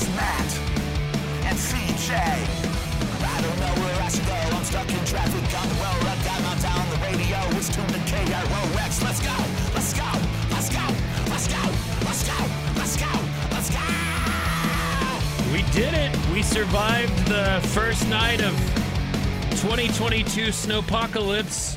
just Matt and CJ. I don't know where I should go. I'm stuck in traffic on the road. I've got my down the radio. It's tuned to KROX. Let's go. Let's go. Let's go. Let's go. Let's go. Let's go. Let's go. We did it. We survived the first night of 2022 snowpocalypse.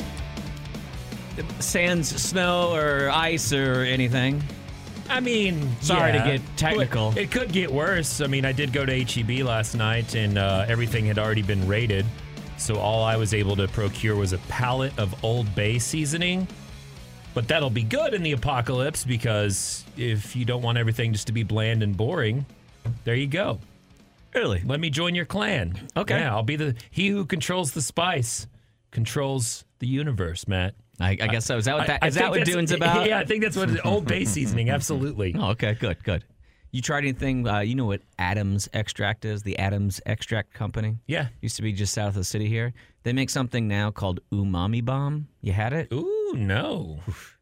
Sans snow or ice or anything. I mean, Sorry to yeah, get technical. but it could get worse. I mean, I did go to HEB last night, and everything had already been rated. So all I was able to procure was a pallet of Old Bay seasoning. But that'll be good in the apocalypse, because if you don't want everything just to be bland and boring, there you go. Really? Let me join your clan. Okay. Yeah, I'll be he who controls the spice, controls the universe, Matt. I guess so. Is that what, I is that think what that's- Dune's about? Yeah, I think that's what it is. Old Bay seasoning, absolutely. Oh, okay, good. You tried anything, you know what Adams Extract is? The Adams Extract Company? Yeah. Used to be just south of the city here. They make something now called Umami Bomb. You had it? Ooh, no.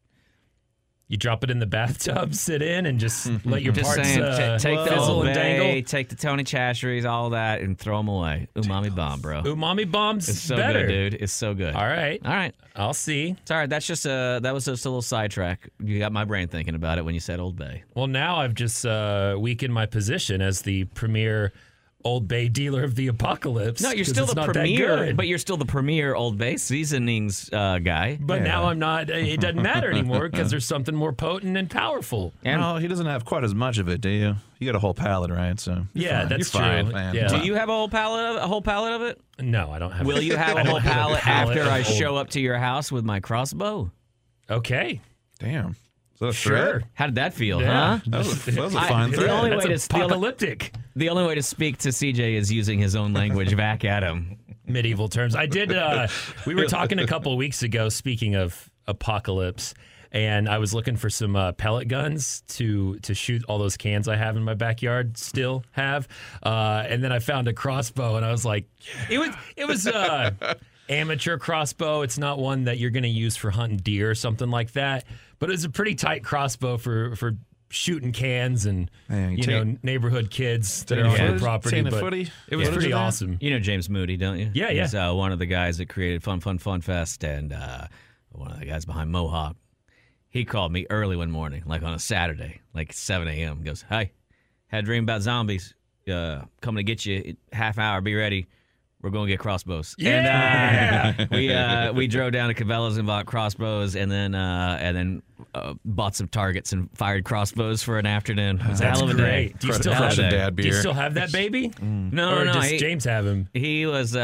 You drop it in the bathtub, sit in, and just let your Just parts saying, take the fizzle Old and dangle. Bay, take the Tony Chachere's, all that, and throw them away. Umami Bomb, bro. Umami bombs It's so better. good, dude. It's so good. All right. I'll see. It's all right. That's just that was just a little sidetrack. You got my brain thinking about it when you said Old Bay. Well, now I've just weakened my position as the premier Old Bay dealer of the apocalypse. No, you're 'cause still it's the not that premier, good. but you're still the premier Old Bay seasonings guy. But now I'm not. It doesn't matter anymore because there's something more potent and powerful. And No, he doesn't have quite as much of it, do you? You got a whole pallet, right? So Yeah, fine. that's You're fine, true. man. Yeah. do you have a whole pallet of it? No, I don't have. Will you have I a don't whole have pallet pallet after of I Old- show up to your house with my crossbow? Okay, Damn. Is that a sure. threat? How did that feel, Yeah. huh? That was a fine the threat. only way That's to apocalyptic. The only way to speak to CJ is using his own language back at him. Medieval terms. I did. We were talking a couple of weeks ago. Speaking of apocalypse, and I was looking for some pellet guns to shoot all those cans I have in my backyard. Still have, and then I found a crossbow, and I was like, it was amateur crossbow. It's not one that you're going to use for hunting deer or something like that. But it was a pretty tight crossbow for shooting cans and Man, you neighborhood kids that Taking are on footage? the property. Taking But footage? it was Footage pretty of that? awesome. You know James Moody, don't you? Yeah, yeah. He's one of the guys that created Fun Fest and one of the guys behind Mohawk. He called me early one morning, like on a Saturday, like 7 a.m. Goes, "Hey, had a dream about zombies. Coming to get you. Half hour. Be ready. We're going to get crossbows." Yeah. And we drove down to Cabela's and bought crossbows, and then bought some targets and fired crossbows for an afternoon. It was a That's hell of a day. great. Do you still have Crushing that? dad Do you beer. still have that baby? No, Or no, does he- James have him? He was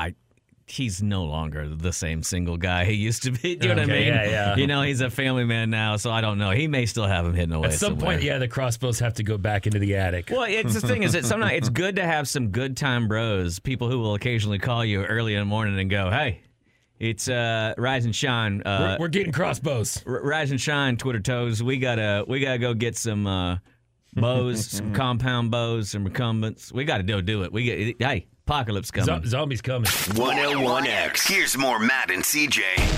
he's no longer the same single guy he used to be. Do you know what I Okay, mean? yeah. You know, he's a family man now, so I don't know. He may still have him hidden away At some somewhere. point, yeah, the crossbows have to go back into the attic. Well, it's the thing is that sometimes it's good to have some good time bros, people who will occasionally call you early in the morning and go, "Hey, it's Rise and Shine. We're getting crossbows. Rise and Shine, Twitter toes. We gotta go get some bows, some compound bows, some recumbents. We gotta do it. Hey, apocalypse coming. Zombies coming. 101X. Here's more Matt and CJ.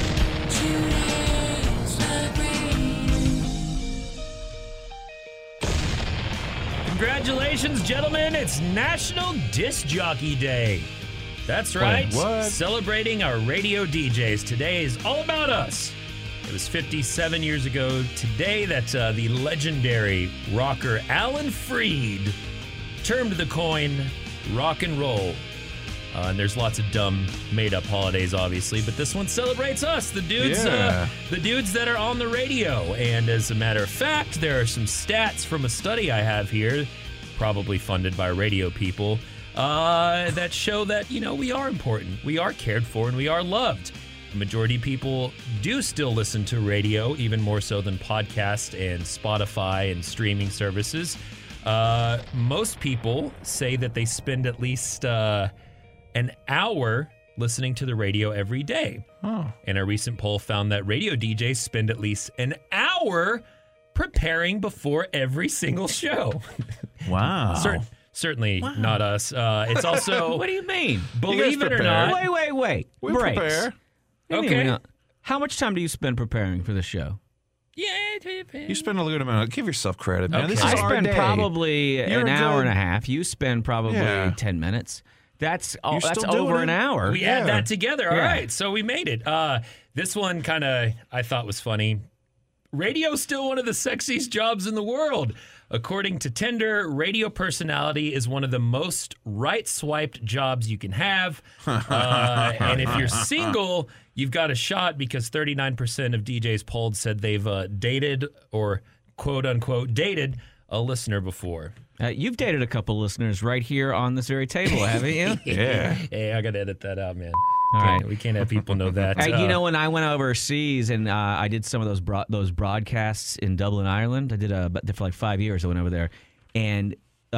Congratulations, gentlemen. It's National Disc Jockey Day. That's right. what? Celebrating our radio DJs. Today is all about us. It was 57 years ago today that the legendary rocker Alan Freed termed the coin rock and roll. And there's lots of dumb made-up holidays, obviously, but this one celebrates us, the dudes, Yeah. the dudes that are on the radio. And as a matter of fact, there are some stats from a study I have here, probably funded by radio people, that show that, we are important, we are cared for, and we are loved. The majority of people do still listen to radio, even more so than podcasts and Spotify and streaming services. Most people say that they spend at least an hour listening to the radio every day. Oh. And a recent poll found that radio DJs spend at least an hour preparing before every single show. Wow. Certainly not us. It's also, What do you mean? believe it or prepare. not, Wait. We Breaks. prepare. What do you Okay. mean? How much time do you spend preparing for the show? You spend a good amount. Give yourself credit, man. Okay. This is I our spend day. probably You're an a hour good- and a half. You spend probably Yeah. 10 minutes. That's You're that's still doing over it? an hour. We add Yeah. that together. All Yeah. right, so we made it. This one kind of I thought was funny. Radio's still one of the sexiest jobs in the world. According to Tinder, radio personality is one of the most right-swiped jobs you can have. And if you're single, you've got a shot because 39% of DJs polled said they've dated or quote-unquote dated a listener before. You've dated a couple listeners right here on this very table, haven't you? Yeah. Hey, I got to edit that out, man. All right. We can't have people know that. You know, when I went overseas and I did some of those broadcasts in Dublin, Ireland, I did for like 5 years. I went over there, and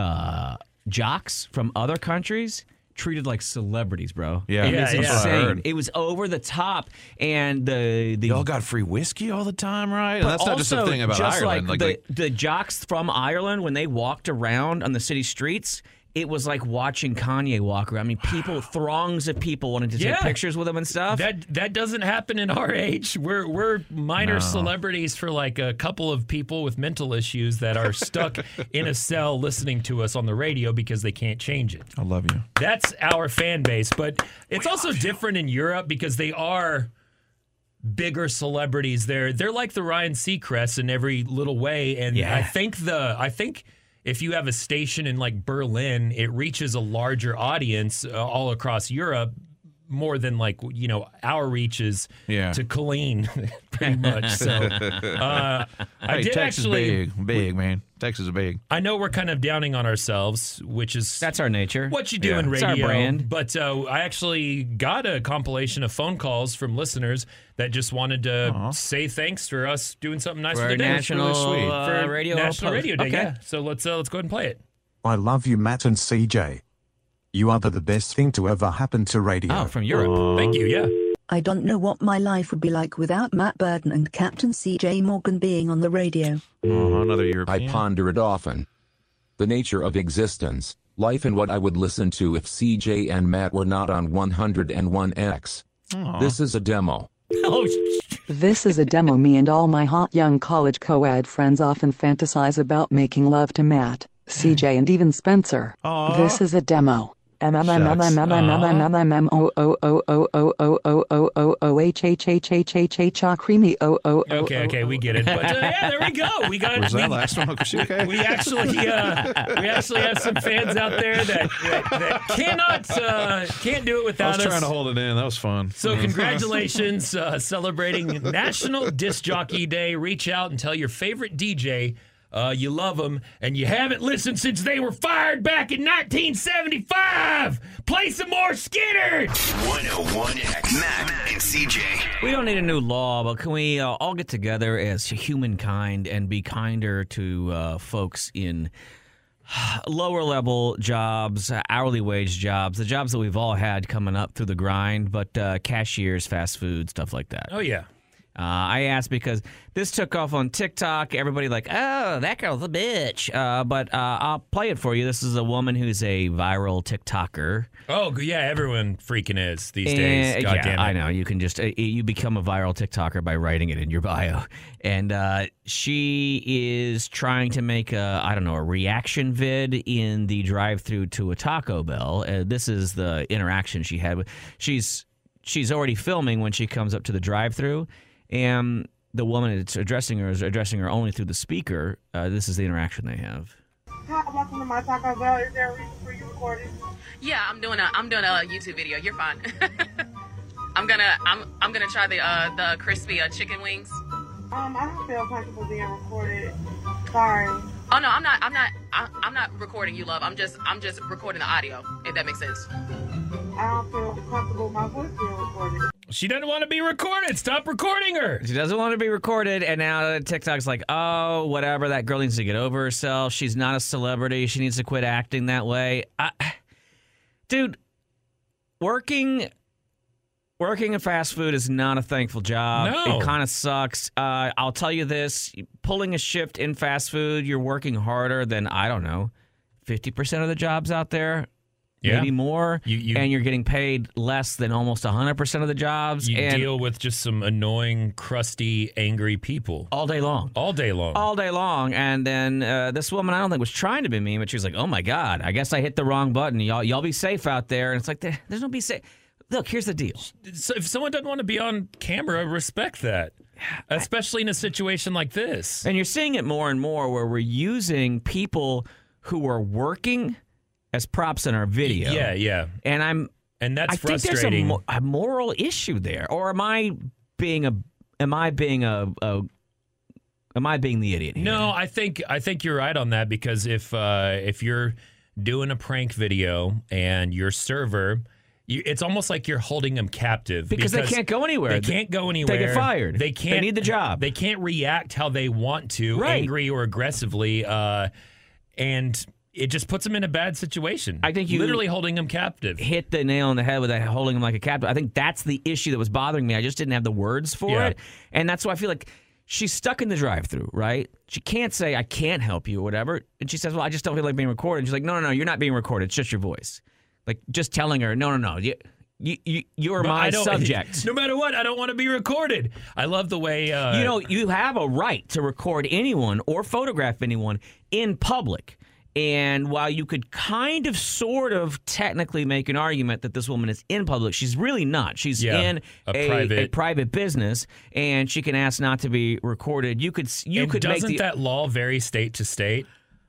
jocks from other countries treated like celebrities, bro. Yeah, It was yeah. that's what I insane. heard. It was over the top, and the Y'all got free whiskey all the time, right? And but that's not just a also, thing about just Ireland. Like the jocks from Ireland, when they walked around on the city streets, it was like watching Kanye walk around. I mean, throngs of people wanted to take Yeah. pictures with him and stuff. That doesn't happen in our age. We're minor celebrities for like a couple of people with mental issues that are stuck in a cell listening to us on the radio because they can't change it. I love you. That's our fan base, but it's also different in Europe because they are bigger celebrities. They're like the Ryan Seacrest in every little way, and Yeah. I think if you have a station in like Berlin, it reaches a larger audience all across Europe more than like our reaches Yeah. to Colleen, pretty much. So I Hey, did Texas actually. big, man. Texas is big. I know we're kind of downing on ourselves, which is That's our nature. what you do Yeah. in It's radio. our brand. But I actually got a compilation of phone calls from listeners that just wanted to say thanks for us doing something nice For for our their day. national really sweet. For radio National post. Radio Day. Okay. Yeah. So let's go ahead and play it. I love you, Matt and CJ. You are the best thing to ever happen to radio. Oh, from Europe. Thank you. Yeah. I don't know what my life would be like without Matt Burden and Captain CJ Morgan being on the radio. Oh, another I European. ponder it often. The nature of existence, life, and what I would listen to if CJ and Matt were not on 101X. This is a demo. This is a demo. Me and all my hot young college co-ed friends often fantasize about making love to Matt, CJ, and even Spencer. This is a demo. Creamy. Okay, we get it. But yeah, there we go. We got Was that last one? Okay. we actually have some fans out there that can't do it I without was us. trying to hold it in. That was fun. So congratulations, celebrating National Disc Jockey Day. Reach out and tell your favorite DJ you love them and you haven't listened since they were fired back in 1975. Play some more Skinner. 101X. Matt and CJ. We don't need a new law, but can we all get together as humankind and be kinder to folks in lower level jobs, hourly wage jobs, the jobs that we've all had coming up through the grind, but cashiers, fast food, stuff like that. Oh yeah. I asked because this took off on TikTok. Everybody like, oh, that girl's a bitch. But I'll play it for you. This is a woman who's a viral TikToker. Oh yeah, everyone freaking is these days. God Yeah, damn it. I know. You can just you become a viral TikToker by writing it in your bio. And she is trying to make a reaction vid in the drive-through to a Taco Bell. This is the interaction she had with. She's already filming when she comes up to the drive-through. And the woman that's addressing her is addressing her only through the speaker. This is the interaction they have. Hi, welcome to my Taco Bell. Is there a reason for you recording? Yeah, I'm doing a YouTube video. You're fine. I'm gonna try the crispy chicken wings. I don't feel comfortable being recorded. Sorry. Oh no, I'm not recording you, love. I'm just recording the audio. If that makes sense. I don't feel comfortable with my voice being recorded. She doesn't want to be recorded. Stop recording her. She doesn't want to be recorded, and now TikTok's like, oh, whatever. That girl needs to get over herself. She's not a celebrity. She needs to quit acting that way. Dude, working in fast food is not a thankful job. No. It kind of sucks. I'll tell you this. Pulling a shift in fast food, you're working harder than, I don't know, 50% of the jobs out there. maybe more, and you're getting paid less than almost 100% of the jobs. You and deal with just some annoying, crusty, angry people. all day long. All day long. All day long. And then this woman, I don't think was trying to be mean, but she was like, oh, my God, I guess I hit the wrong button. Y'all be safe out there. And it's like, there's no be safe. Look, here's the deal. So if someone doesn't want to be on camera, respect that, especially in a situation like this. And you're seeing it more and more where we're using people who are working as props in our video. Yeah. And that's I frustrating. think there's a moral issue there. Or am I being the idiot here? No, I think you're right on that, because if you're doing a prank video and your server, it's almost like you're holding them captive because they can't go anywhere. They can't go anywhere. They get fired. They can't. They need the job. They can't react how they want to, angry or aggressively, and it just puts them in a bad situation. I think you literally holding them captive. Hit the nail on the head with that, holding them like a captive. I think that's the issue that was bothering me. I just didn't have the words for it, and that's why I feel like she's stuck in the drive-thru, right? She can't say, I can't help you or whatever. And she says, well, I just don't feel like being recorded. And she's like, no, you're not being recorded. It's just your voice. Like, just telling her, no. You're my subject. No matter what, I don't want to be recorded. I love the way... you have a right to record anyone or photograph anyone in public. And while you could kind of, sort of, technically make an argument that this woman is in public, she's really not. She's in a private business, and she can ask not to be recorded. Doesn't that law vary state to state?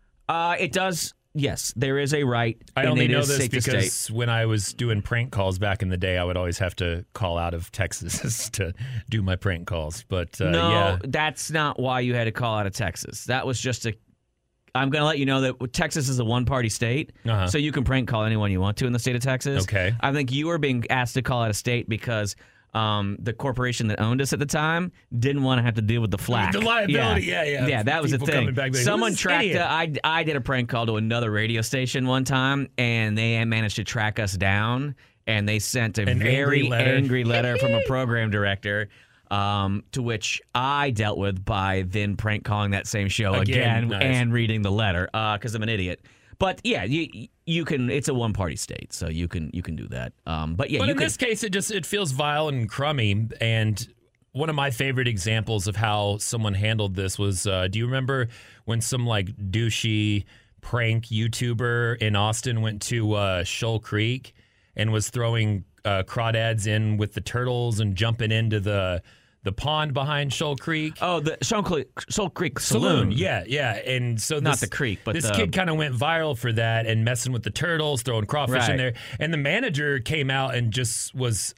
It does. Yes, there is a right. I only know this because when I was doing prank calls back in the day, I would always have to call out of Texas to do my prank calls. But that's not why you had to call out of Texas. That was just I'm going to let you know that Texas is a one-party state, so you can prank call anyone you want to in the state of Texas. Okay. I think you were being asked to call out of state because the corporation that owned us at the time didn't want to have to deal with the flack. The liability, yeah. Yeah, that was the thing. Someone tracked I did a prank call to another radio station one time, and they managed to track us down, and they sent a very angry letter from a program director. To which I dealt with by then prank calling that same show again nice. And reading the letter because I'm an idiot. But yeah, you can. It's a one-party state, so you can do that. But in this case, it feels vile and crummy. And one of my favorite examples of how someone handled this was, do you remember when some like douchey prank YouTuber in Austin went to Shoal Creek and was throwing crawdads in with the turtles and jumping into the pond behind Shoal Creek? Oh, the Shoal Creek Saloon. Yeah. And so not the creek, but this kid kind of went viral for that and messing with the turtles, throwing crawfish in there. And the manager came out and just was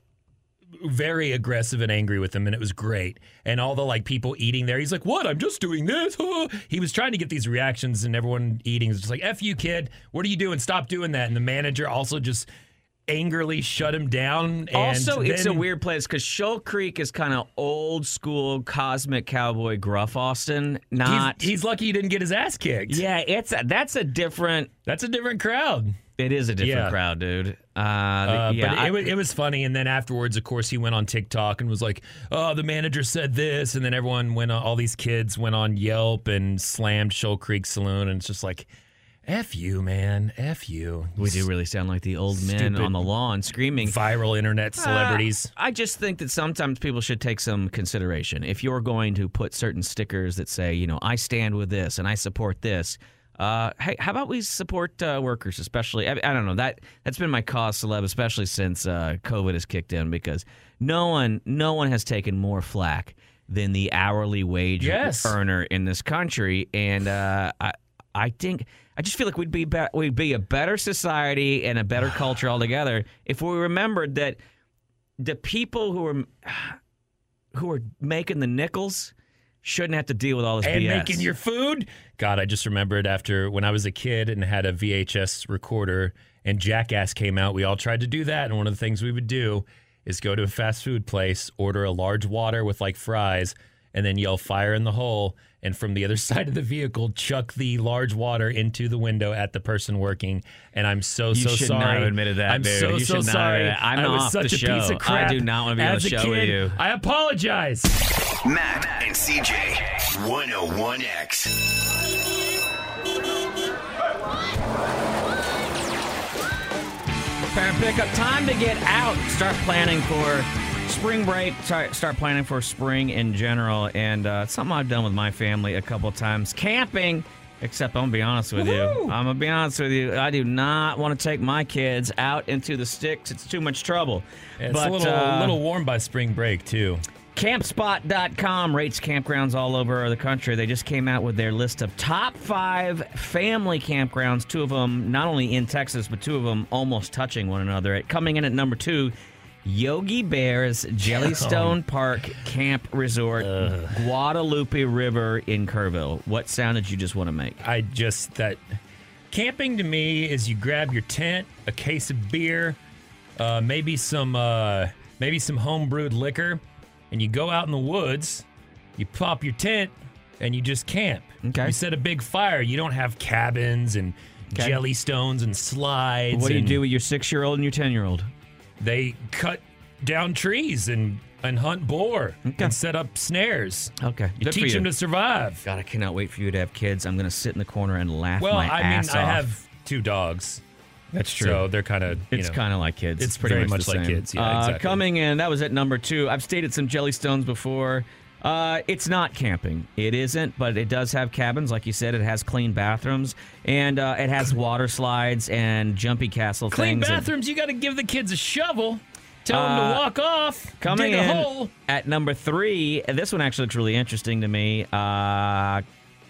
very aggressive and angry with him, and it was great. And all the like people eating there, he's like, "What? I'm just doing this." He was trying to get these reactions, and everyone eating is just like, "F you, kid. What are you doing? Stop doing that." And the manager also just angrily shut him down. Also, it's a weird place because Shoal Creek is kind of old school cosmic cowboy gruff Austin. He's lucky he didn't get his ass kicked. Yeah, that's a different crowd. It is a different crowd, dude. But it was funny. And then afterwards, of course, he went on TikTok and was like, "Oh, the manager said this," and then everyone all these kids went on Yelp and slammed Shoal Creek Saloon, and it's just like, F you, man. F you. We do really sound like the old men on the lawn screaming. Viral internet celebrities. I just think that sometimes people should take some consideration. If you're going to put certain stickers that say, I stand with this and I support this, hey, how about we support workers, especially? I don't know. That's been my cause celeb, especially since COVID has kicked in, because no one has taken more flack than the hourly wage earner in this country. And I just feel like we'd be a better society and a better culture altogether if we remembered that the people who are making the nickels shouldn't have to deal with all this and BS. Making your food. God, I just remembered after when I was a kid and had a VHS recorder and Jackass came out, we all tried to do that. And one of the things we would do is go to a fast food place, order a large water with like fries, and then yell "fire in the hole," and from the other side of the vehicle, chuck the large water into the window at the person working. And I'm so sorry. You should not have admitted that, I'm dude. so sorry. I'm off the show. Piece of crap. I do not want to be on the show with you. I apologize. Matt and CJ, 101X. parent pickup. Time to get out. Start planning for spring break. Start planning for spring in general. And it's something I've done with my family a couple of times. Camping. Except I'm going to be honest with you. I'm going to be honest with you. I do not want to take my kids out into the sticks. It's too much trouble. It's a little warm by spring break, too. Campspot.com rates campgrounds all over the country. They just came out with their list of top 5 family campgrounds. 2 of them not only in Texas, but 2 of them almost touching one another. Coming in at number 2, Yogi Bear's Jellystone Park Camp Resort, Guadalupe River in Kerrville. What sound did you just want to make? That camping to me is you grab your tent, a case of beer, maybe some home-brewed liquor, and you go out in the woods, you pop your tent, and you just camp. Okay. You set a big fire. You don't have cabins and jellystones and slides. What do you do with your 6-year-old and your 10-year-old? They cut down trees and hunt boar and set up snares. Okay. You teach them to survive. God, I cannot wait for you to have kids. I'm going to sit in the corner and laugh my ass off. I have 2 dogs. That's true. So they're kind of, It's kind of like kids. It's pretty much like kids. Yeah, exactly. Coming in, that was at number 2. I've stayed at some Jellystones before. It's not camping. It isn't, but it does have cabins. Like you said, it has clean bathrooms, and it has water slides and jumpy castle clean things. Clean bathrooms, you got to give the kids a shovel. Tell them to walk off. Coming dig a in hole. At number 3, this one actually looks really interesting to me. Camp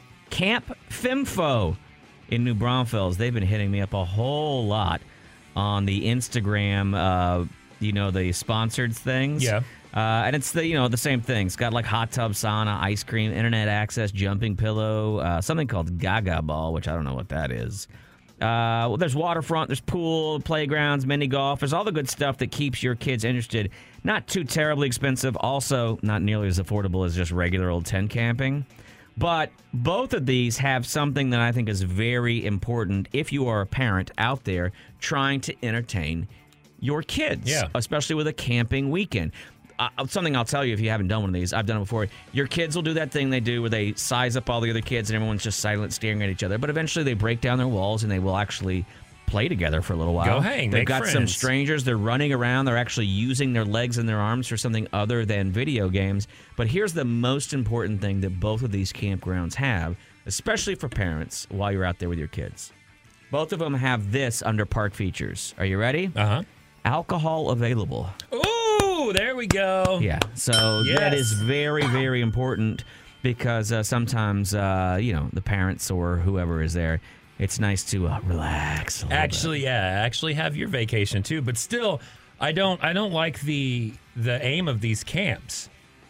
Fimfo in New Braunfels. They've been hitting me up a whole lot on the Instagram, the sponsored things. Yeah. And it's the same thing. It's got like hot tub, sauna, ice cream, internet access, jumping pillow, something called Gaga Ball, which I don't know what that is. There's waterfront, there's pool, playgrounds, mini golf. There's all the good stuff that keeps your kids interested. Not too terribly expensive. Also, not nearly as affordable as just regular old tent camping. But both of these have something that I think is very important if you are a parent out there trying to entertain your kids, especially with a camping weekend. Something I'll tell you if you haven't done one of these, I've done it before. Your kids will do that thing they do where they size up all the other kids and everyone's just silent staring at each other. But eventually they break down their walls and they will actually play together for a little while. Go hang, They've make got friends. Some strangers. They're running around. They're actually using their legs and their arms for something other than video games. But here's the most important thing that both of these campgrounds have, especially for parents while you're out there with your kids. Both of them have this under park features. Are you ready? Uh-huh. Alcohol available. Ooh, there we go. Yeah, so that is very, very important because sometimes, the parents or whoever is there, it's nice to relax a little bit. Actually have your vacation too. But still, I don't like the aim of these camps.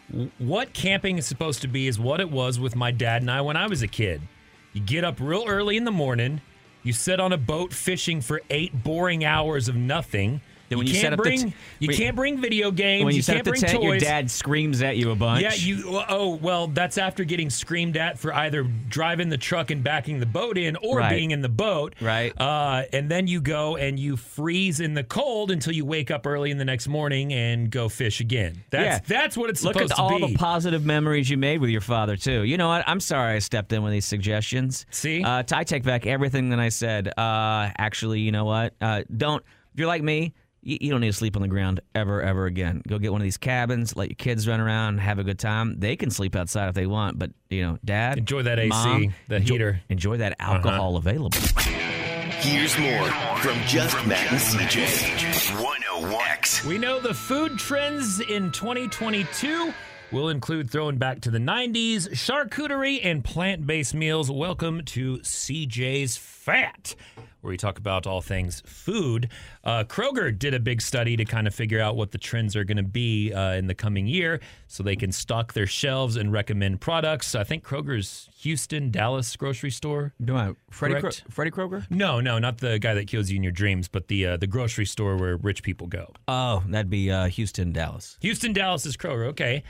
What camping is supposed to be is what it was with my dad and I when I was a kid. You get up real early in the morning, you sit on a boat fishing for 8 boring hours of nothing. When you can't bring video games. When you set can't up the bring tent, toys. your dad screams at you a bunch. Yeah, that's after getting screamed at for either driving the truck and backing the boat in or being in the boat. Right. And then you go and you freeze in the cold until you wake up early in the next morning and go fish again. That's what it's supposed to be. Look at all the positive memories you made with your father, too. You know what? I'm sorry I stepped in with these suggestions. See? I take back everything that I said. Actually, you know what? If you're like me, you don't need to sleep on the ground ever again. Go get one of these cabins, let your kids run around, have a good time. They can sleep outside if they want, but, Dad, enjoy that AC, Mom, heater. Enjoy that alcohol available. Here's more from Just Matt and CJ. 101X. We know the food trends in 2022 will include throwing back to the 90s, charcuterie, and plant-based meals. Welcome to CJ's Fat, where we talk about all things food. Kroger did a big study to kind of figure out what the trends are going to be in the coming year so they can stock their shelves and recommend products. I think Kroger's Houston, Dallas grocery store. Freddy Kroger? No, not the guy that kills you in your dreams, but the grocery store where rich people go. Oh, that'd be Houston, Dallas. Houston, Dallas is Kroger. Okay.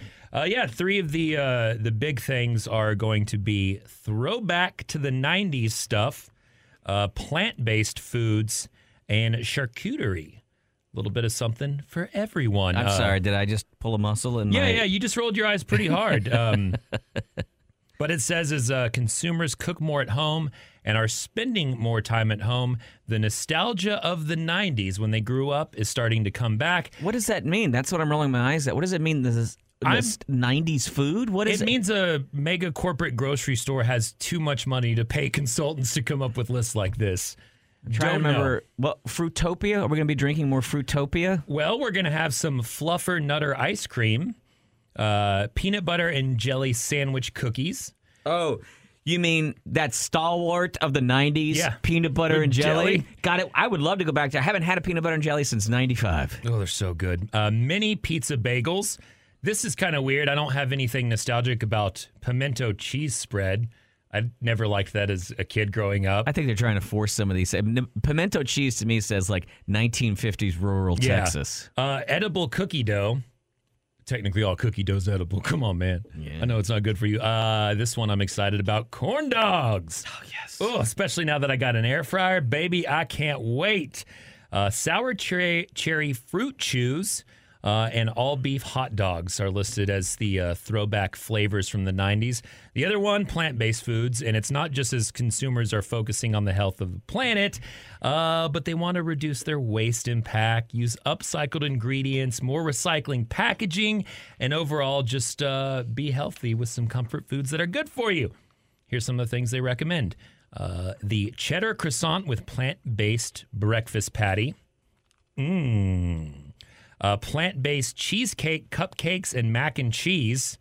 3 of the big things are going to be throwback to the 90s stuff, plant-based foods, and charcuterie. A little bit of something for everyone. I'm sorry, did I just pull a muscle? Yeah, you just rolled your eyes pretty hard. But it says as consumers cook more at home and are spending more time at home, the nostalgia of the 90s when they grew up is starting to come back. What does that mean? That's what I'm rolling my eyes at. What does it mean, this 90s food? What is it? It means a mega corporate grocery store has too much money to pay consultants to come up with lists like this. I'm trying to remember. What, Fruitopia? Are we going to be drinking more Fruitopia? Well, we're going to have some Fluffer Nutter ice cream, peanut butter and jelly sandwich cookies. Oh, you mean that stalwart of the 90s? Yeah. Peanut butter and jelly? Got it. I would love to go back to. I haven't had a peanut butter and jelly since 95. Oh, they're so good. Mini pizza bagels. This is kind of weird. I don't have anything nostalgic about pimento cheese spread. I never liked that as a kid growing up. I think they're trying to force some of these. Pimento cheese to me says like 1950s rural Texas. Edible cookie dough. Technically, all cookie dough's edible. Come on, man. Yeah. I know it's not good for you. This one I'm excited about. Corn dogs. Oh, yes. Oh, especially now that I got an air fryer. Baby, I can't wait. Sour cherry fruit chews. And all beef hot dogs are listed as the throwback flavors from the 90s. The other one, plant-based foods, and it's not just as consumers are focusing on the health of the planet, but they want to reduce their waste impact, use upcycled ingredients, more recycling packaging, and overall just be healthy with some comfort foods that are good for you. Here's some of the things they recommend. The cheddar croissant with plant-based breakfast patty. Plant-based cheesecake, cupcakes, and mac and cheese.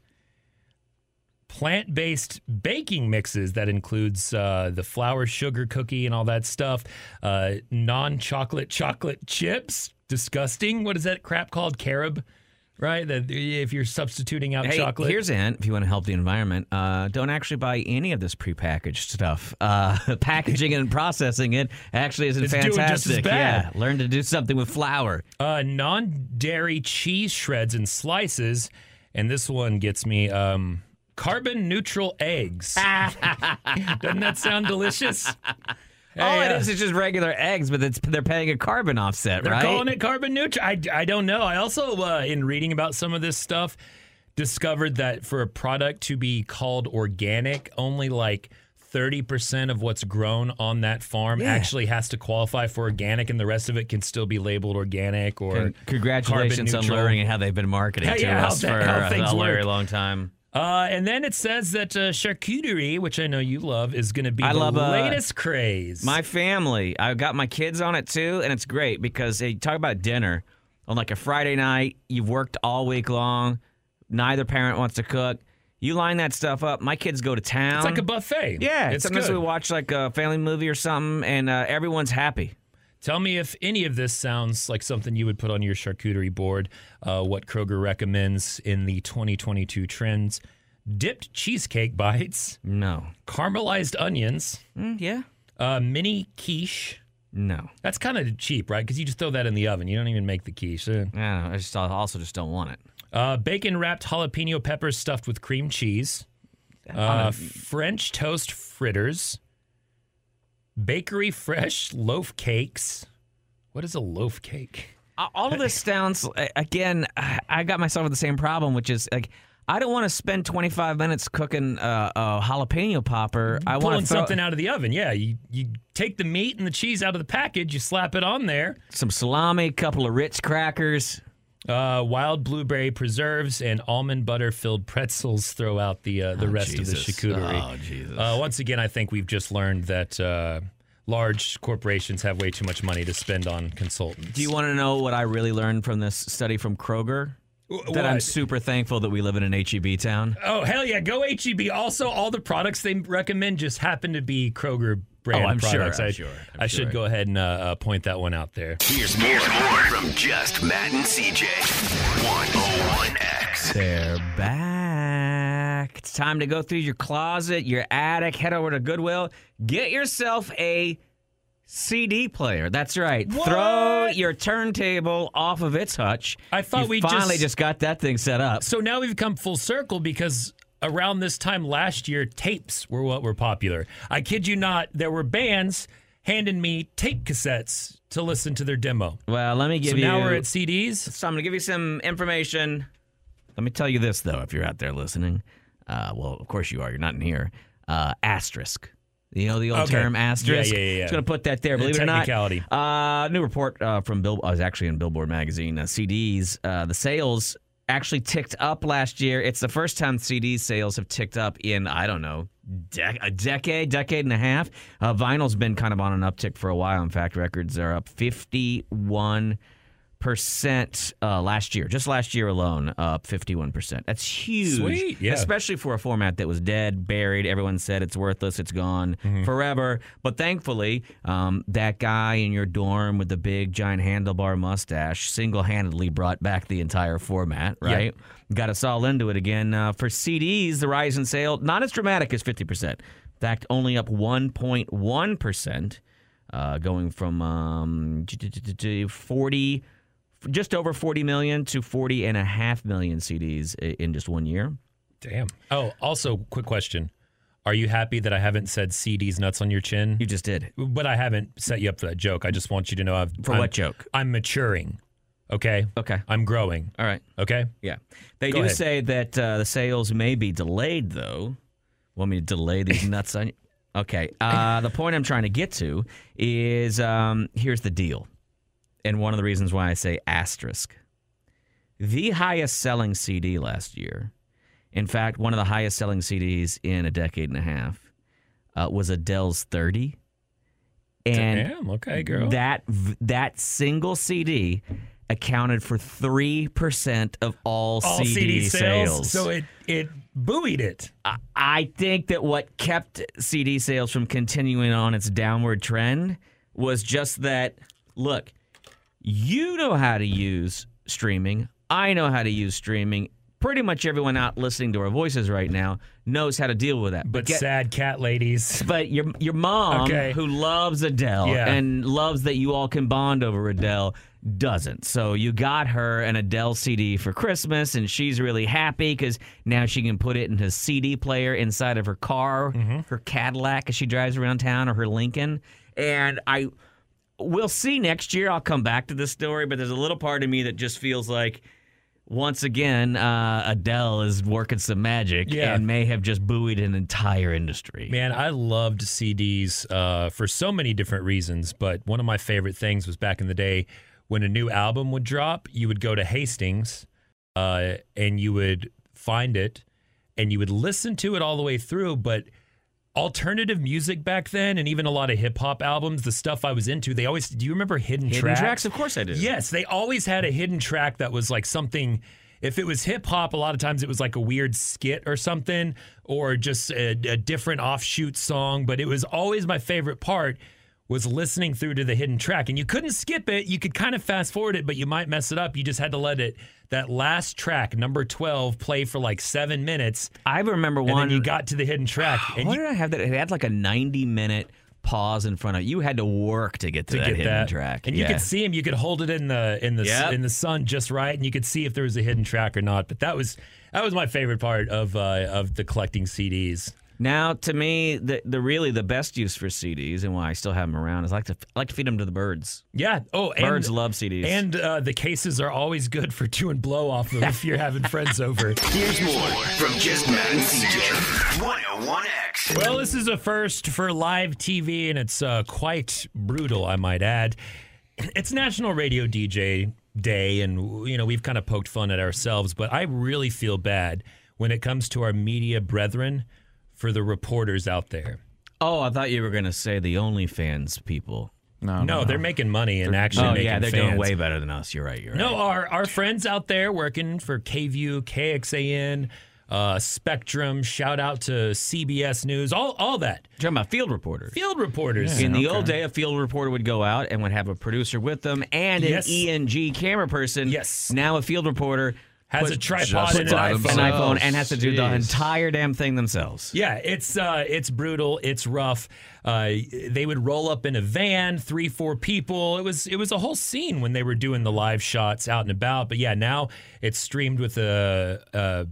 Plant-based baking mixes that includes the flour sugar cookie and all that stuff. Non-chocolate chocolate chips. Disgusting. What is that crap called? Carob, right? That if you're substituting out chocolate. Here's a hint if you want to help the environment. Don't actually buy any of this prepackaged stuff. Packaging and processing it actually isn't fantastic. Doing just as bad. Yeah, learn to do something with flour. Non-dairy cheese shreds and slices. And this one gets me carbon neutral eggs. Doesn't that sound delicious? All it is just regular eggs, but they're paying a carbon offset, They're right? calling it carbon neutral. I don't know. I also, in reading about some of this stuff, discovered that for a product to be called organic, only like 30% of what's grown on that farm actually has to qualify for organic, and the rest of it can still be labeled organic or Congratulations on learning how they've been marketing to us for a very long time. And then it says that charcuterie, which I know you love, is going to be the latest craze. My family, I got my kids on it too, and it's great because you talk about dinner on like a Friday night. You've worked all week long. Neither parent wants to cook. You line that stuff up. My kids go to town. It's like a buffet. Yeah, sometimes good. we watch like a family movie or something, and everyone's happy. Tell me if any of this sounds like something you would put on your charcuterie board. What Kroger recommends in the 2022 trends. Dipped cheesecake bites. No. Caramelized onions. Yeah. Mini quiche. No. That's kind of cheap, right? Because you just throw that in the oven. You don't even make the quiche. Yeah, I also just don't want it. Bacon-wrapped jalapeno peppers stuffed with cream cheese. French toast fritters. Bakery fresh loaf cakes. What is a loaf cake? All of this sounds, again, I got myself with the same problem, which is like, I don't want to spend 25 minutes cooking a jalapeno popper. I want Pulling something out of the oven. Yeah, you take the meat and the cheese out of the package, you slap it on there. Some salami, a couple of Ritz crackers. Wild blueberry preserves and almond butter filled pretzels throw out the rest of the charcuterie. Oh, Jesus. Once again, I think we've just learned that large corporations have way too much money to spend on consultants. Do you want to know what I really learned from this study from Kroger? That I'm super thankful that we live in an H-E-B town. Oh, hell yeah. Go H-E-B. Also, all the products they recommend just happen to be Kroger brand products. I should go ahead and point that one out there. Here's more from Just Matt and CJ. 101X. They're back. It's time to go through your closet, your attic, head over to Goodwill. Get yourself a CD player. That's right. What? Throw your turntable off of its hutch. I thought we finally just got that thing set up. So now we've come full circle because around this time last year, tapes were what were popular. I kid you not, there were bands handing me tape cassettes to listen to their demo. Well, let me give you... So now we're at CDs? So I'm going to give you some information. Let me tell you this, though, if you're out there listening. Well, of course you are. You're not in here. Asterisk. You know the old term asterisk? Yeah. Just going to put that there. Believe it or not. Technicality. New report from Bill. I was actually in Billboard magazine. CDs, the sales actually ticked up last year. It's the first time CD sales have ticked up in, I don't know, a decade and a half. Vinyl's been kind of on an uptick for a while. In fact, records are up 51% last year. Just last year alone, up 51%. That's huge. Sweet, yeah. Especially for a format that was dead, buried. Everyone said it's worthless, it's gone forever. But thankfully, that guy in your dorm with the big giant handlebar mustache single-handedly brought back the entire format, right? Yep. Got us all into it again. For CDs, the rise in sale, not as dramatic as 50%. In fact, only up 1.1%, going from 40... just over 40 million to 40.5 million CDs in just 1 year. Damn. Oh, also, quick question. Are you happy that I haven't said CDs nuts on your chin? You just did. But I haven't set you up for that joke. I just want you to know what joke? I'm maturing. Okay? Okay. I'm growing. All right. Okay? Yeah. They Go do ahead. say that the sales may be delayed, though. Want me to delay these nuts on you? Okay. The point I'm trying to get to is here's the deal. And one of the reasons why I say asterisk. The highest selling CD last year, in fact, one of the highest selling CDs in a decade and a half, was Adele's 30. And damn, okay, girl. That single CD accounted for 3% of all CD sales. So it buoyed it. I think that what kept CD sales from continuing on its downward trend was just that, look, you know how to use streaming. I know how to use streaming. Pretty much everyone out listening to our voices right now knows how to deal with that. But sad cat ladies. But your mom, who loves Adele and loves that you all can bond over Adele, doesn't. So you got her an Adele CD for Christmas, and she's really happy because now she can put it in a CD player inside of her car, her Cadillac as she drives around town, or her Lincoln. And we'll see next year. I'll come back to this story, but there's a little part of me that just feels like, once again, Adele is working some magic and may have just buoyed an entire industry. Man, I loved CDs for so many different reasons, but one of my favorite things was back in the day when a new album would drop, you would go to Hastings and you would find it and you would listen to it all the way through, but alternative music back then, and even a lot of hip-hop albums, the stuff I was into, they always... Do you remember hidden tracks? Hidden tracks? Of course I do. Yes, they always had a hidden track that was like something... If it was hip-hop, a lot of times it was like a weird skit or something, or just a different offshoot song, but it was always my favorite part was listening through to the hidden track. And you couldn't skip it. You could kind of fast forward it, but you might mess it up. You just had to let that last track, number 12, play for like 7 minutes. I remember one. And then you got to the hidden track. And why did I have that? It had like a 90-minute pause in front of you. Had to work to get to that hidden track. And you could see him. You could hold it in the sun just right, and you could see if there was a hidden track or not. But that was my favorite part of the collecting CDs. Now, to me, the best use for CDs and why I still have them around is I like to feed them to the birds. Yeah. Oh, birds love CDs. And the cases are always good for doing blow off of if you're having friends over. Here's more from Just Matt and CJ. 101X. Well, this is a first for live TV, and it's quite brutal, I might add. It's National Radio DJ Day, and we've kind of poked fun at ourselves, but I really feel bad when it comes to our media brethren, for the reporters out there. Oh, I thought you were going to say the OnlyFans people. No, they're making money and actually making they're fans. doing way better than us. You're right. No, our friends out there working for KVUE, KXAN, Spectrum, shout out to CBS News, all that. You're talking about field reporters. Field reporters. Yeah, in the old day, a field reporter would go out and would have a producer with them and an ENG camera person. Yes. Now a field reporter has a tripod and an iPhone and has to do the entire damn thing themselves. Yeah, it's brutal. It's rough. They would roll up in a van, 3-4 people. It was a whole scene when they were doing the live shots out and about. But yeah, now it's streamed with an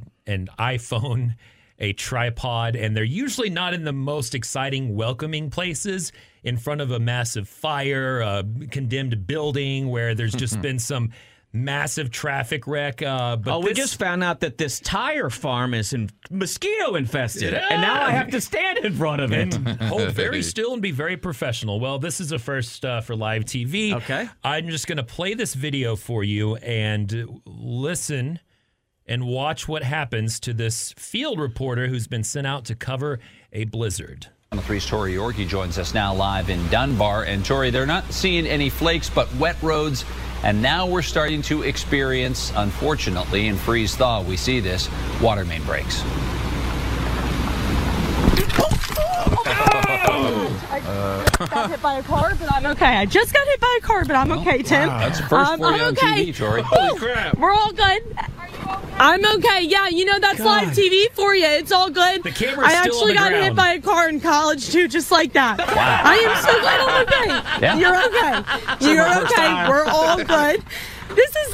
iPhone, a tripod, and they're usually not in the most exciting, welcoming places in front of a massive fire, a condemned building where there's just been some massive traffic wreck. But we just found out that this tire farm is mosquito infested, and now I have to stand in front of it. Hold very still and be very professional. Well, this is a first for live TV. Okay. I'm just going to play this video for you and listen and watch what happens to this field reporter who's been sent out to cover a blizzard. 3's Tori Yorkie joins us now live in Dunbar. And Tori, they're not seeing any flakes, but wet roads. And now we're starting to experience, unfortunately, in freeze thaw, we see this, water main breaks. I got hit by a car, but I'm okay. I just got hit by a car, but I'm okay, Tim. Wow. That's the first for you on TV, Tori. Holy crap. We're all good. I'm okay. Yeah, you know, that's live TV for you. It's all good. The camera's I still actually on the got hit ground. by a car in college, too, just like that. Wow. I am so glad I'm okay. Yeah. You're okay. You're okay. We're all good. This is,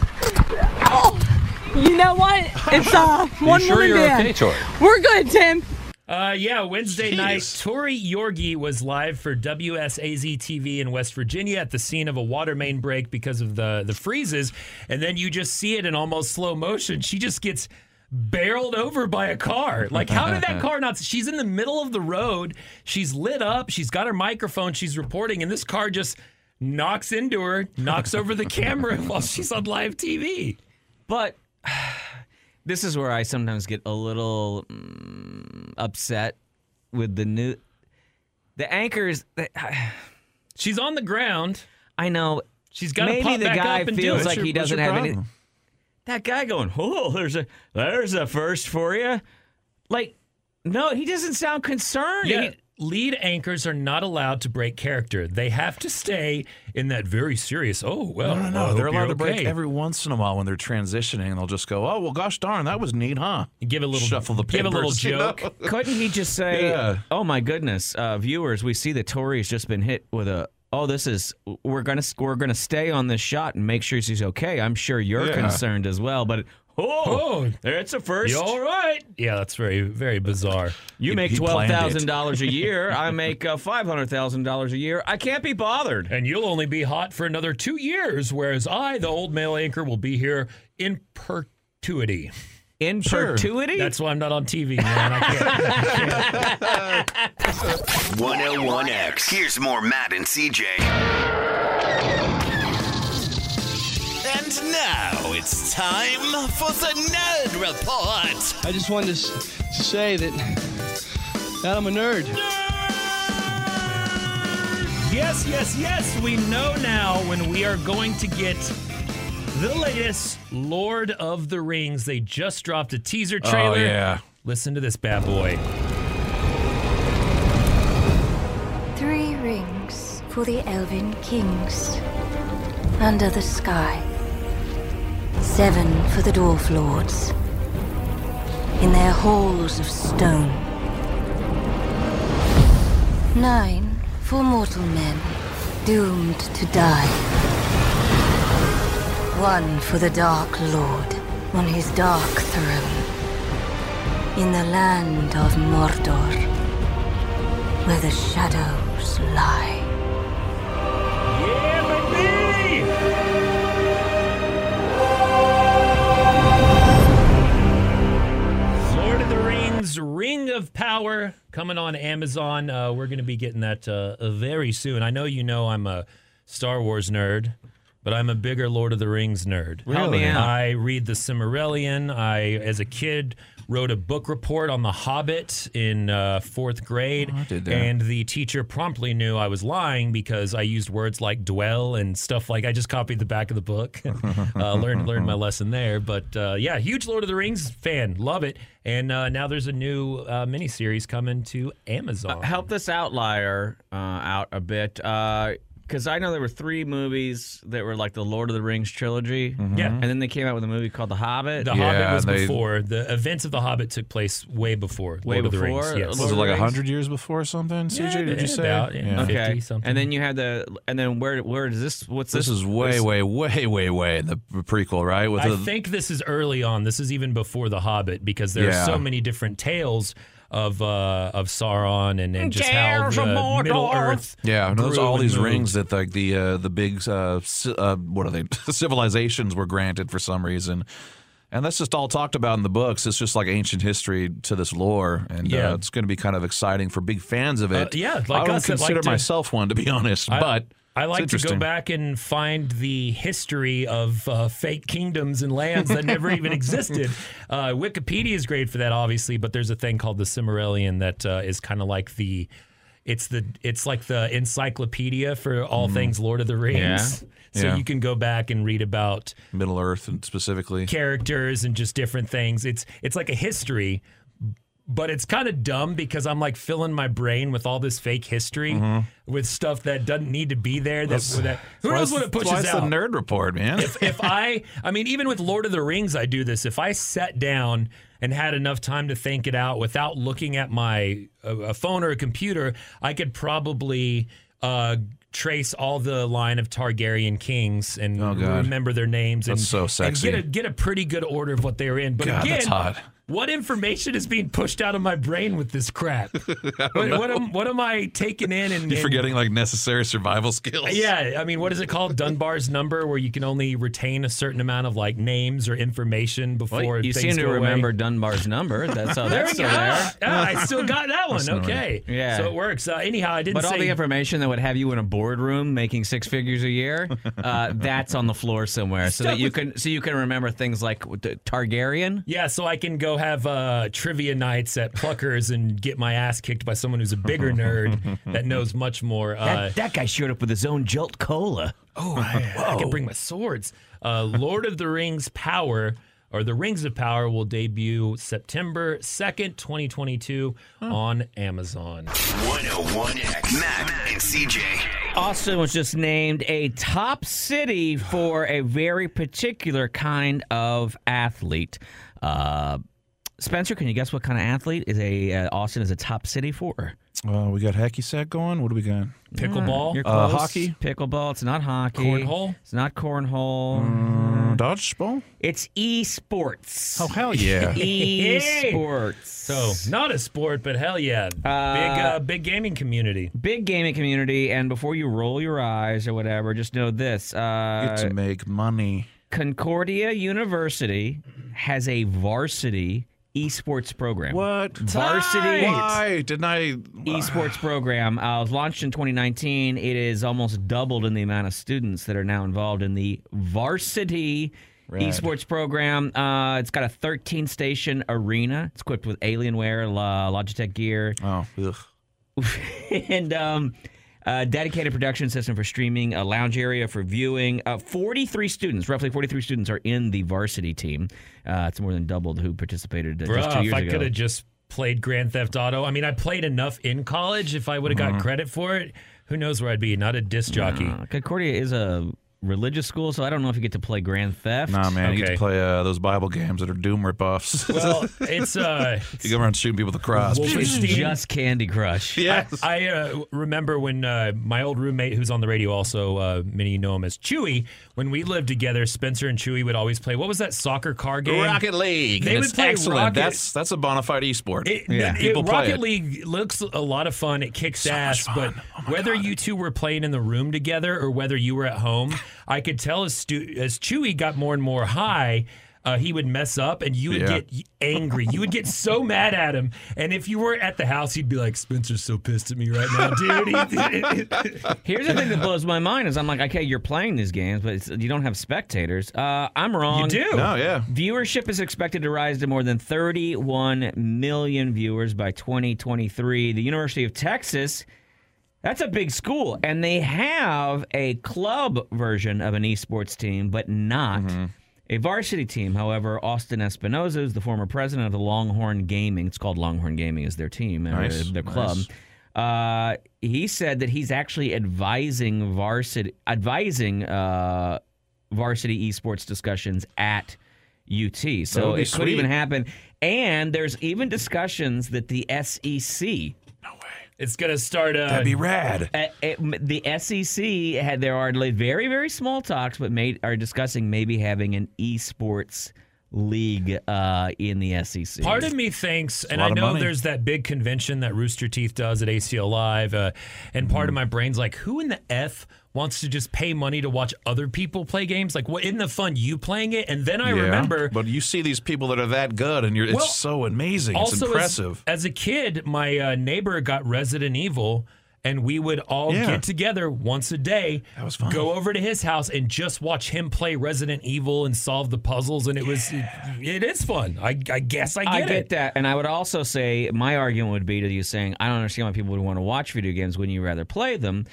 you know what? It's, one sure woman you're band. okay, Tori? We're good, Tim. Wednesday night, Tori Yorgie was live for WSAZ TV in West Virginia at the scene of a water main break because of the freezes. And then you just see it in almost slow motion. She just gets barreled over by a car. Like, how did that car not? She's in the middle of the road. She's lit up. She's got her microphone. She's reporting. And this car just knocks into her, knocks over the camera while she's on live TV. But this is where I sometimes get a little upset with the anchors. She's on the ground. I know. She's got to maybe pop the back guy up and feels do like it. he doesn't have any. That guy going, oh, there's a first for you. Like, no, he doesn't sound concerned. Yeah, lead anchors are not allowed to break character. They have to stay in that very serious, No. I They're hope allowed you're to break okay. every once in a while when they're transitioning, and they'll just go, oh, well, gosh darn, that was neat, huh? Give a little Shuffle the give a little papers, you know? joke. Couldn't he just say, Yeah. oh, my goodness, viewers, we see that Tori's just been hit with we're gonna stay on this shot and make sure she's okay. I'm sure you're concerned as well, but it's a first. You all right? Yeah, that's very, very bizarre. You make $12,000 a year. I make $500,000 a year. I can't be bothered. And you'll only be hot for another 2 years, whereas I, the old male anchor, will be here in perpetuity. In perpetuity? That's why I'm not on TV, man. I can't. 101X. Here's more Matt and CJ. And now it's time for the Nerd Report. I just wanted to say that I'm a nerd. Yes. We know now when we are going to get the latest Lord of the Rings. They just dropped a teaser trailer. Oh, yeah. Listen to this bad boy. 3 rings for the Elven Kings. Under the sky. 7 for the Dwarf Lords. In their halls of stone. 9 for mortal men, doomed to die. 1 for the Dark Lord on his dark throne. In the land of Mordor, where the shadows lie. Yeah, baby! Lord of the Rings, Ring of Power, coming on Amazon. We're going to be getting that very soon. I know I'm a Star Wars nerd, but I'm a bigger Lord of the Rings nerd. Really? I read the Silmarillion. I, as a kid, wrote a book report on The Hobbit in 4th grade. Oh, I did that. And the teacher promptly knew I was lying because I used words like dwell and stuff like I just copied the back of the book. Learned my lesson there. But yeah, huge Lord of the Rings fan. Love it. And now there's a new miniseries coming to Amazon. Help this outlier out a bit. Because I know there were 3 movies that were like the Lord of the Rings trilogy. Yeah. And then they came out with a movie called The Hobbit. The Hobbit was before. The events of The Hobbit took place way before Lord of the Rings. Yes. Was it like 100 years before or something, CJ, did you say? About, yeah. 50 something. And then you had where is this? What's this? This is way in the prequel, right? I think this is early on. This is even before The Hobbit because there are so many different tales Sauron and just how the Middle Earth. Yeah, those grew all and these moved. rings that like the big what are they civilizations were granted for some reason. And that's just all talked about in the books. It's just like ancient history to this lore, and it's going to be kind of exciting for big fans of it. Like I don't us that consider like to- myself one, to be honest, but I like it's to go interesting. back and find the history of fake kingdoms and lands that never even existed. Wikipedia is great for that, obviously, but there's a thing called the Silmarillion that is kind of like it's like the encyclopedia for all things Lord of the Rings. So you can go back and read about Middle Earth and specifically characters and just different things. It's like a history, but it's kind of dumb because I'm like filling my brain with all this fake history with stuff that doesn't need to be there. Who knows what it pushes That's out? the Nerd Report, man. If I mean, even with Lord of the Rings, I do this. If I sat down and had enough time to think it out without looking at my a phone or a computer, I could probably trace all the line of Targaryen kings and remember their names. That's so sexy. And get a pretty good order of what they were in. But God, again, that's hot. what information is being pushed out of my brain with this crap? What am I taking in? And You're forgetting like necessary survival skills. Yeah, I mean, what is it called? Dunbar's number, where you can only retain a certain amount of like names or information before you things seem to go remember away. Dunbar's number. That's how There that's we still go. there. I still got that one. Okay. Yeah. So it works. Anyhow, I didn't But say all the information that would have you in a boardroom making six figures a year, that's on the floor somewhere, so that you can remember things like Targaryen. Yeah, so I can go have trivia nights at Pluckers and get my ass kicked by someone who's a bigger nerd that knows much more. That guy showed up with his own Jolt Cola. Oh, I can bring my swords. Lord of the Rings Power, or The Rings of Power, will debut September 2nd, 2022 on Amazon. 101X, Matt and CJ. Austin was just named a top city for a very particular kind of athlete. Spencer, can you guess what kind of athlete Austin is a top city for? We got hacky sack going. What do we got? Pickleball? You're close. Hockey? Pickleball. It's not hockey. Cornhole? It's not cornhole. Dodgeball? It's esports. Oh, hell yeah. Esports. So, not a sport, but hell yeah. Big gaming community. Big gaming community. And before you roll your eyes or whatever, just know this. Get to make money. Concordia University has a varsity esports program. What? Varsity Why didn't I? esports program was launched in 2019. It is almost doubled in the amount of students that are now involved in the varsity esports program. It's got a 13-station arena. It's equipped with Alienware, Logitech gear. Oh, ugh. And dedicated production system for streaming, a lounge area for viewing. 43 students, roughly 43 students, are in the varsity team. It's more than doubled who participated just 2 years ago. If I could have just played Grand Theft Auto. I mean, I played enough in college. If I would have got credit for it, who knows where I'd be? Not a disc jockey. Concordia is a religious school, so I don't know if you get to play Grand Theft. Nah, man, you get to play those Bible games that are Doom ripoffs. Well, it's you go around shooting people with a cross. It's just Candy Crush. Yes. I remember when my old roommate, who's on the radio also, many of you know him as Chewy, when we lived together, Spencer and Chewy would always play, what was that soccer car game? Rocket League. They And would it's play excellent. Rocket. That's a bona fide esport. People play Rocket it. League looks a lot of fun. It kicks ass, but whether you two were playing in the room together or whether you were at home, I could tell as Chewy got more and more high, he would mess up and you would get angry. You would get so mad at him. And if you were at the house, he'd be like, Spencer's so pissed at me right now, dude. Here's the thing that blows my mind is I'm like, okay, you're playing these games, but you don't have spectators. I'm wrong. You do. No, yeah. Viewership is expected to rise to more than 31 million viewers by 2023. The University of Texas, that's a big school, and they have a club version of an esports team, but not a varsity team. However, Austin Espinoza is the former president of the Longhorn Gaming. It's called Longhorn Gaming is their team, their club. He said that he's actually advising varsity esports discussions at UT. So it could even happen. And there's even discussions that the SEC... It's going to start That'd be rad. The SEC there are very, very small talks, but are discussing maybe having an esports league in the SEC. Part of me thinks, and a I lot of know money. there's that big convention that Rooster Teeth does at ACL Live, and part of my brain's like, who in the F wants to just pay money to watch other people play games? Like, what, isn't it fun you playing it? And then I remember... But you see these people that are that good, and it's so amazing. It's Also, impressive. As a kid, my neighbor got Resident Evil, and we would all get together once a day, That was fun. go over to his house, and just watch him play Resident Evil and solve the puzzles, and it is fun. I guess I get it. that. And I would also say, my argument would be to you saying, I don't understand why people would want to watch video games when you rather play them.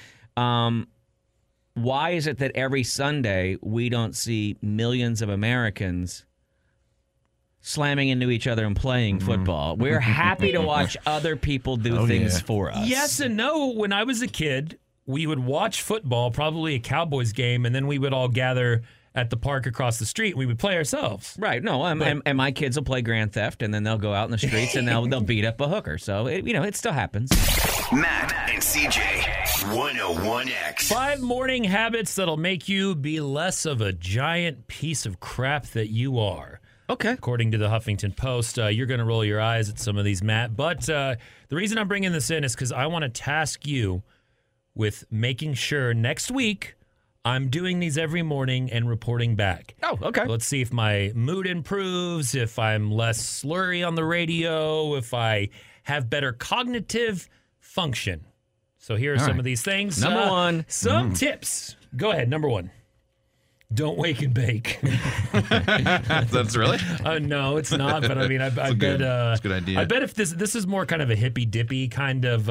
Why is it that every Sunday we don't see millions of Americans slamming into each other and playing football? We're happy to watch other people do things for us. Yes and no. When I was a kid, we would watch football, probably a Cowboys game, and then we would all gather at the park across the street, and we would play ourselves. Right. No, and my kids will play Grand Theft, and then they'll go out in the streets and they'll beat up a hooker. So, it still happens. Matt and CJ, 101X. 5 morning habits that'll make you be less of a giant piece of crap that you are. Okay. According to the Huffington Post, you're going to roll your eyes at some of these, Matt. But the reason I'm bringing this in is because I want to task you with making sure next week I'm doing these every morning and reporting back. Oh, okay. Let's see if my mood improves, if I'm less slurry on the radio, if I have better cognitive function. So here are some of these things. Number one. Some tips. Go ahead. Number 1. Don't wake and bake. That's really? No, it's not. But I mean, I bet That's a good idea. I bet if this is more kind of a hippy dippy kind of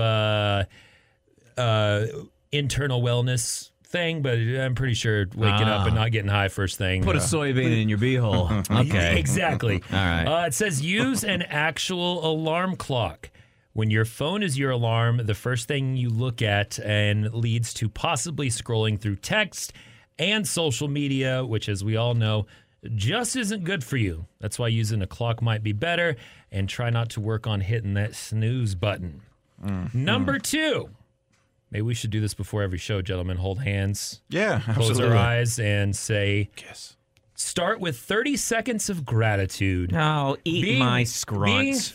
internal wellness thing, but I'm pretty sure waking up and not getting high first thing. Put a soybean in your beehole. Okay. Exactly. All right. It says use an actual alarm clock. When your phone is your alarm, the first thing you look at and leads to possibly scrolling through text and social media, which, as we all know, just isn't good for you. That's why using a clock might be better, and try not to work on hitting that snooze button. Number 2. Maybe we should do this before every show, gentlemen. Hold hands. Yeah, Close absolutely. our eyes and say, Kiss. Start with 30 seconds of gratitude. Oh, eat my scrunts.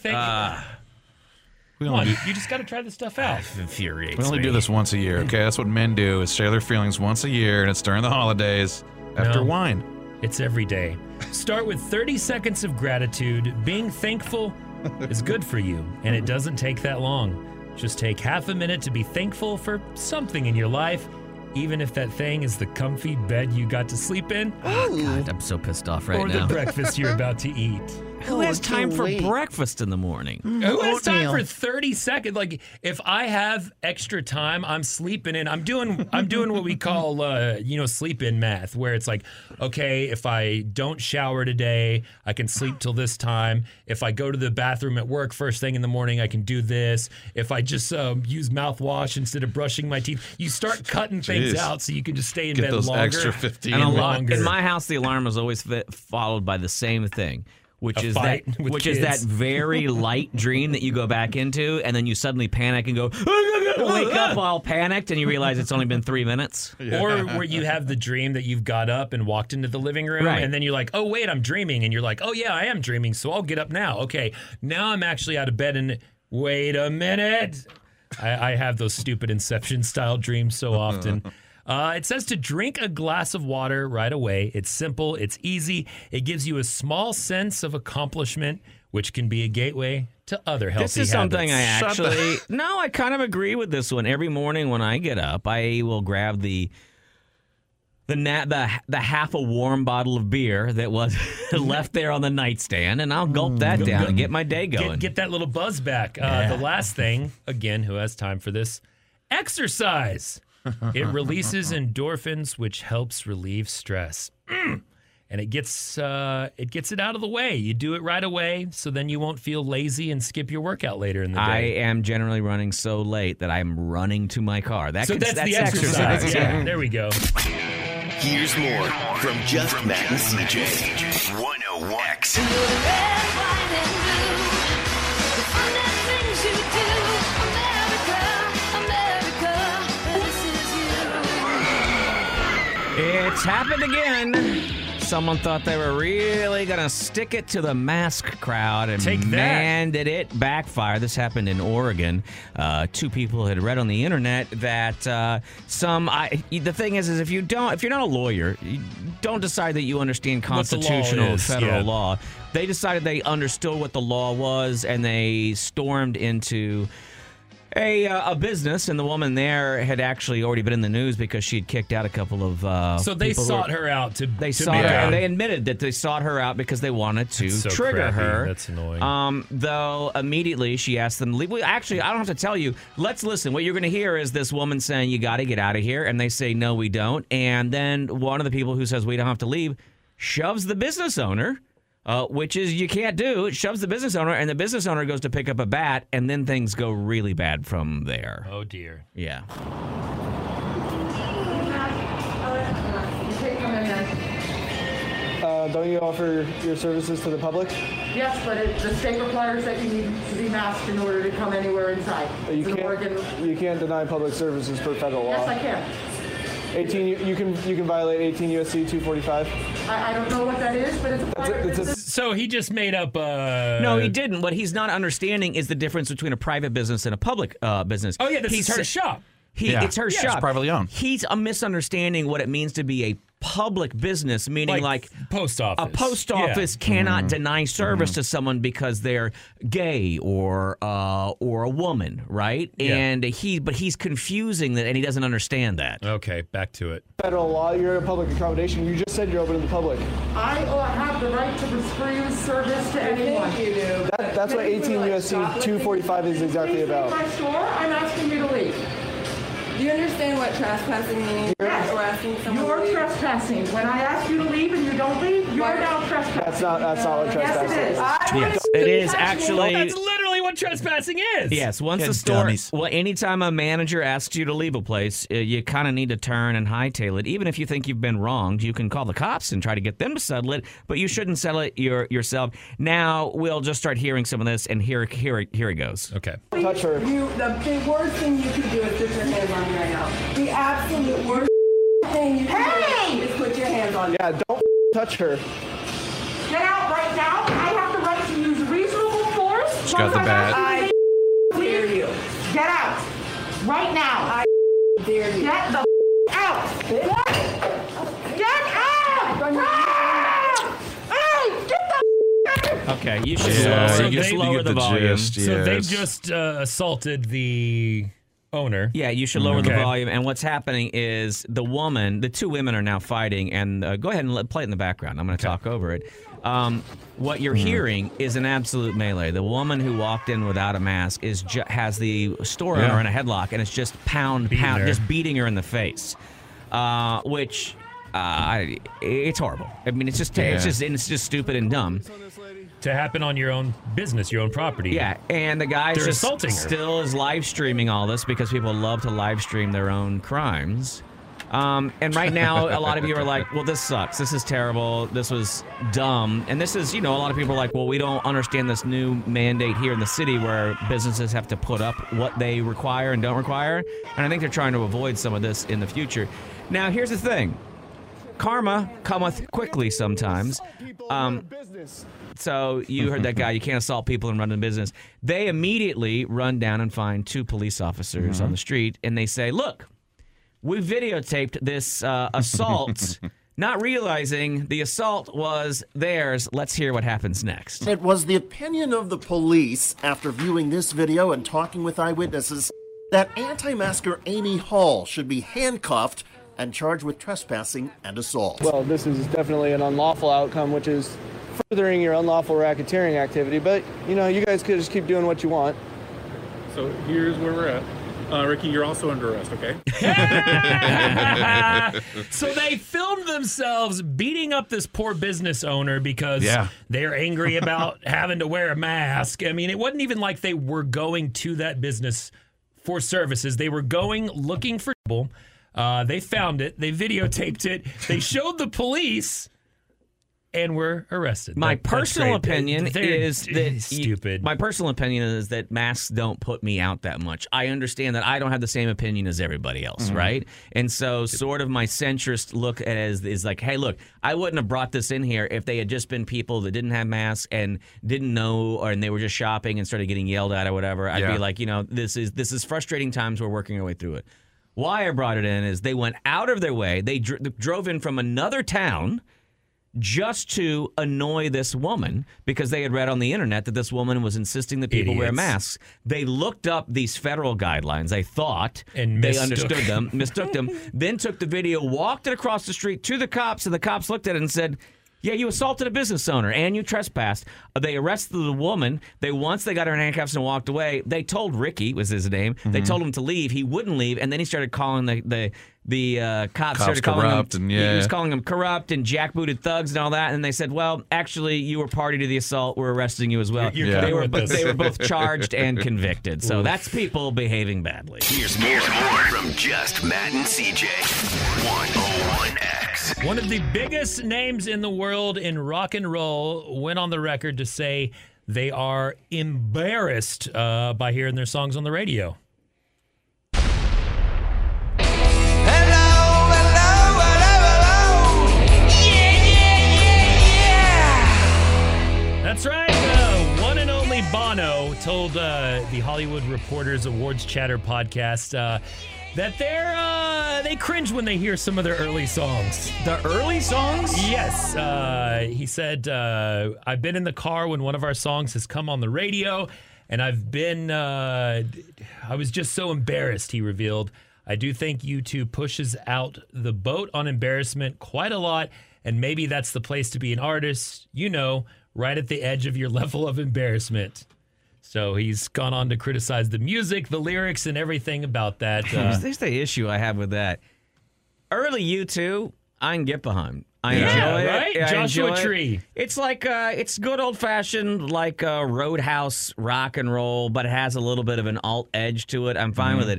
Come on, you just got to try this stuff out. Infuriates We only me. do this once a year, okay? That's what men do, is share their feelings once a year, and it's during the holidays after No. wine. It's every day. Start with 30 seconds of gratitude. Being thankful is good for you, and it doesn't take that long. Just take half a minute to be thankful for something in your life, even if that thing is the comfy bed you got to sleep in, God, I'm so pissed off right or now. the breakfast you're about to eat. Who has time for breakfast in the morning? Who has time for 30 seconds? Like, if I have extra time, I'm sleeping in. I'm doing what we call sleep in math, where it's like, okay, if I don't shower today, I can sleep till this time. If I go to the bathroom at work first thing in the morning, I can do this. If I just use mouthwash instead of brushing my teeth, you start cutting things out so you can just stay in bed those longer. extra 15 and longer. In my house, the alarm is always followed by the same thing. Which A is fight that? with Which is that kids. very light dream that you go back into, and then you suddenly panic and go, wake up all panicked, and you realize it's only been 3 minutes. Or where you have the dream that you've got up and walked into the living room, Right. and then you're like, oh, wait, I'm dreaming. And you're like, oh, yeah, I am dreaming, so I'll get up now. Okay, now I'm actually out of bed, and wait a minute. I have those stupid Inception-style dreams so often. It says to drink a glass of water right away. It's simple. It's easy. It gives you a small sense of accomplishment, which can be a gateway to other healthy habits. This is something I actually... No, I kind of agree with this one. Every morning when I get up, I will grab the half a warm bottle of beer that was left there on the nightstand, and I'll gulp that down and get my day going. Get that little buzz back. The last thing, again, who has time for this? Exercise. It releases endorphins, which helps relieve stress. And it gets it out of the way. You do it right away, so then you won't feel lazy and skip your workout later in the day. I am generally running so late that I'm running to my car. That's the exercise. Yeah, there we go. Here's more from Just Matt and CJ. 101X. It's happened again. Someone thought they were really going to stick it to the mask crowd, and Take that. man, did it backfire. This happened in Oregon. Two people had read on the internet that the thing is if you're not a lawyer, you don't decide that you understand constitutional federal law. They decided they understood what the law was, and they stormed into a business, and the woman there had actually already been in the news because she'd kicked out a couple of so they sought her out they sought her, and they admitted that they sought her out because they wanted to trigger her. That's annoying. Though immediately she asked them to leave. Well, actually, I don't have to tell you. Let's listen. What you're going to hear is this woman saying, "You got to get out of here," and they say, "No, we don't." And then one of the people who says, "We don't have to leave," shoves the business owner. Which is you can't do. It shoves the business owner, and the business owner goes to pick up a bat, and then things go really bad from there. Oh, dear. Yeah. Don't you offer your services to the public? Yes, but the state requires that you need to be masked in order to come anywhere inside. You can't deny public services per federal law. Yes, I can. 18. You can violate 18 U.S.C. 245. I don't know what that is, but it's a private business. So he just made up. No, he didn't. What he's not understanding is the difference between a private business and a public business. Oh yeah, this is her shop. It's her shop. It's privately owned. He's misunderstanding what it means to be a public business, meaning like post office. A post office cannot deny service to someone because they're gay or a woman, right? Yeah. And he's confusing that, and he doesn't understand that. Okay, back to it. Federal law, you're a public accommodation. You just said you're open to the public. I have the right to refuse service to anyone. You do. That's what 18 U.S.C. 245 is exactly about. My store, I'm asking you to leave. Do you understand what trespassing means? Yes. You're trespassing. When I ask you to leave and you don't leave, you're now trespassing. That's not what trespassing is. Yes, it is actually. That's literally what trespassing is. Yes, once the store. Well, anytime a manager asks you to leave a place, you kind of need to turn and hightail it. Even if you think you've been wronged, you can call the cops and try to get them to settle it, but you shouldn't settle it yourself. Now we'll just start hearing some of this, and here it goes. Okay. Touch her. The worst thing you could do is put your hands on me right now. The absolute worst thing you can do is put your hands on me. Yeah, don't touch her. Get out right now. I have the right to use reasonable force. She's got the bat. I dare you. Get out. Right now. I dare you. Get the out. Get out. Hey, get the out. Okay, you should lower the volume. So they just assaulted the owner. Yeah, you should lower the volume. And what's happening is the two women are now fighting. And go ahead and play it in the background. I'm going to talk over it. What you're hearing is an absolute melee. The woman who walked in without a mask has the store owner in a headlock, and it's just just beating her in the face, which it's horrible. I mean, it's just stupid and dumb. To happen on your own business, your own property. Yeah, and the guy still is live streaming all this because people love to live stream their own crimes. And right now, a lot of you are like, well, this sucks. This is terrible. This was dumb. And this is, a lot of people are like, well, we don't understand this new mandate here in the city where businesses have to put up what they require and don't require. And I think they're trying to avoid some of this in the future. Now, here's the thing. Karma cometh quickly sometimes. So you heard that guy, you can't assault people and run a business. They immediately run down and find two police officers on the street, and they say, look, we videotaped this assault, not realizing the assault was theirs. Let's hear what happens next. It was the opinion of the police, after viewing this video and talking with eyewitnesses, that anti-masker Amy Hall should be handcuffed and charged with trespassing and assault. Well, this is definitely an unlawful outcome, which is furthering your unlawful racketeering activity, but, you guys could just keep doing what you want. So here's where we're at. Ricky, you're also under arrest, okay? So they filmed themselves beating up this poor business owner because they're angry about having to wear a mask. I mean, it wasn't even like they were going to that business for services. They were going looking for trouble. They found it. They videotaped it. They showed the police. and were arrested. My That's personal great. opinion They're is that stupid. My personal opinion is that masks don't put me out that much. I understand that I don't have the same opinion as everybody else, right? And so, sort of my centrist look at it is like, hey, look, I wouldn't have brought this in here if they had just been people that didn't have masks and didn't know, and they were just shopping and started getting yelled at or whatever. I'd be like, this is frustrating times. We're working our way through it. Why I brought it in is they went out of their way. They drove in from another town just to annoy this woman because they had read on the internet that this woman was insisting that people wear masks. They looked up these federal guidelines, they thought, and they understood them, mistook them, then took the video, walked it across the street to the cops, and the cops looked at it and said, yeah, you assaulted a business owner and you trespassed. They arrested the woman. Once they got her in handcuffs and walked away, they told Ricky, was his name, they told him to leave. He wouldn't leave, and then he started calling the cops started calling corrupt him, and he was calling them corrupt and jackbooted thugs and all that. And they said, well, actually, you were party to the assault. We're arresting you as well. They were both charged and convicted. So that's people behaving badly. Here's more from Just Matt and CJ. 101X. One of the biggest names in the world in rock and roll went on the record to say they are embarrassed by hearing their songs on the radio. That's right. One and only Bono told the Hollywood Reporters Awards Chatter podcast that they cringe when they hear some of their early songs. The early songs? Yes. He said, I've been in the car when one of our songs has come on the radio, and I was just so embarrassed, he revealed. I do think U2 pushes out the boat on embarrassment quite a lot, and maybe that's the place to be an artist, right at the edge of your level of embarrassment. So he's gone on to criticize the music, the lyrics, and everything about that. There's the issue I have with that. Early U2, I can get behind. I enjoy it. Right? Joshua Tree. It's like it's good old fashioned like Roadhouse rock and roll, but it has a little bit of an alt edge to it. I'm fine with it.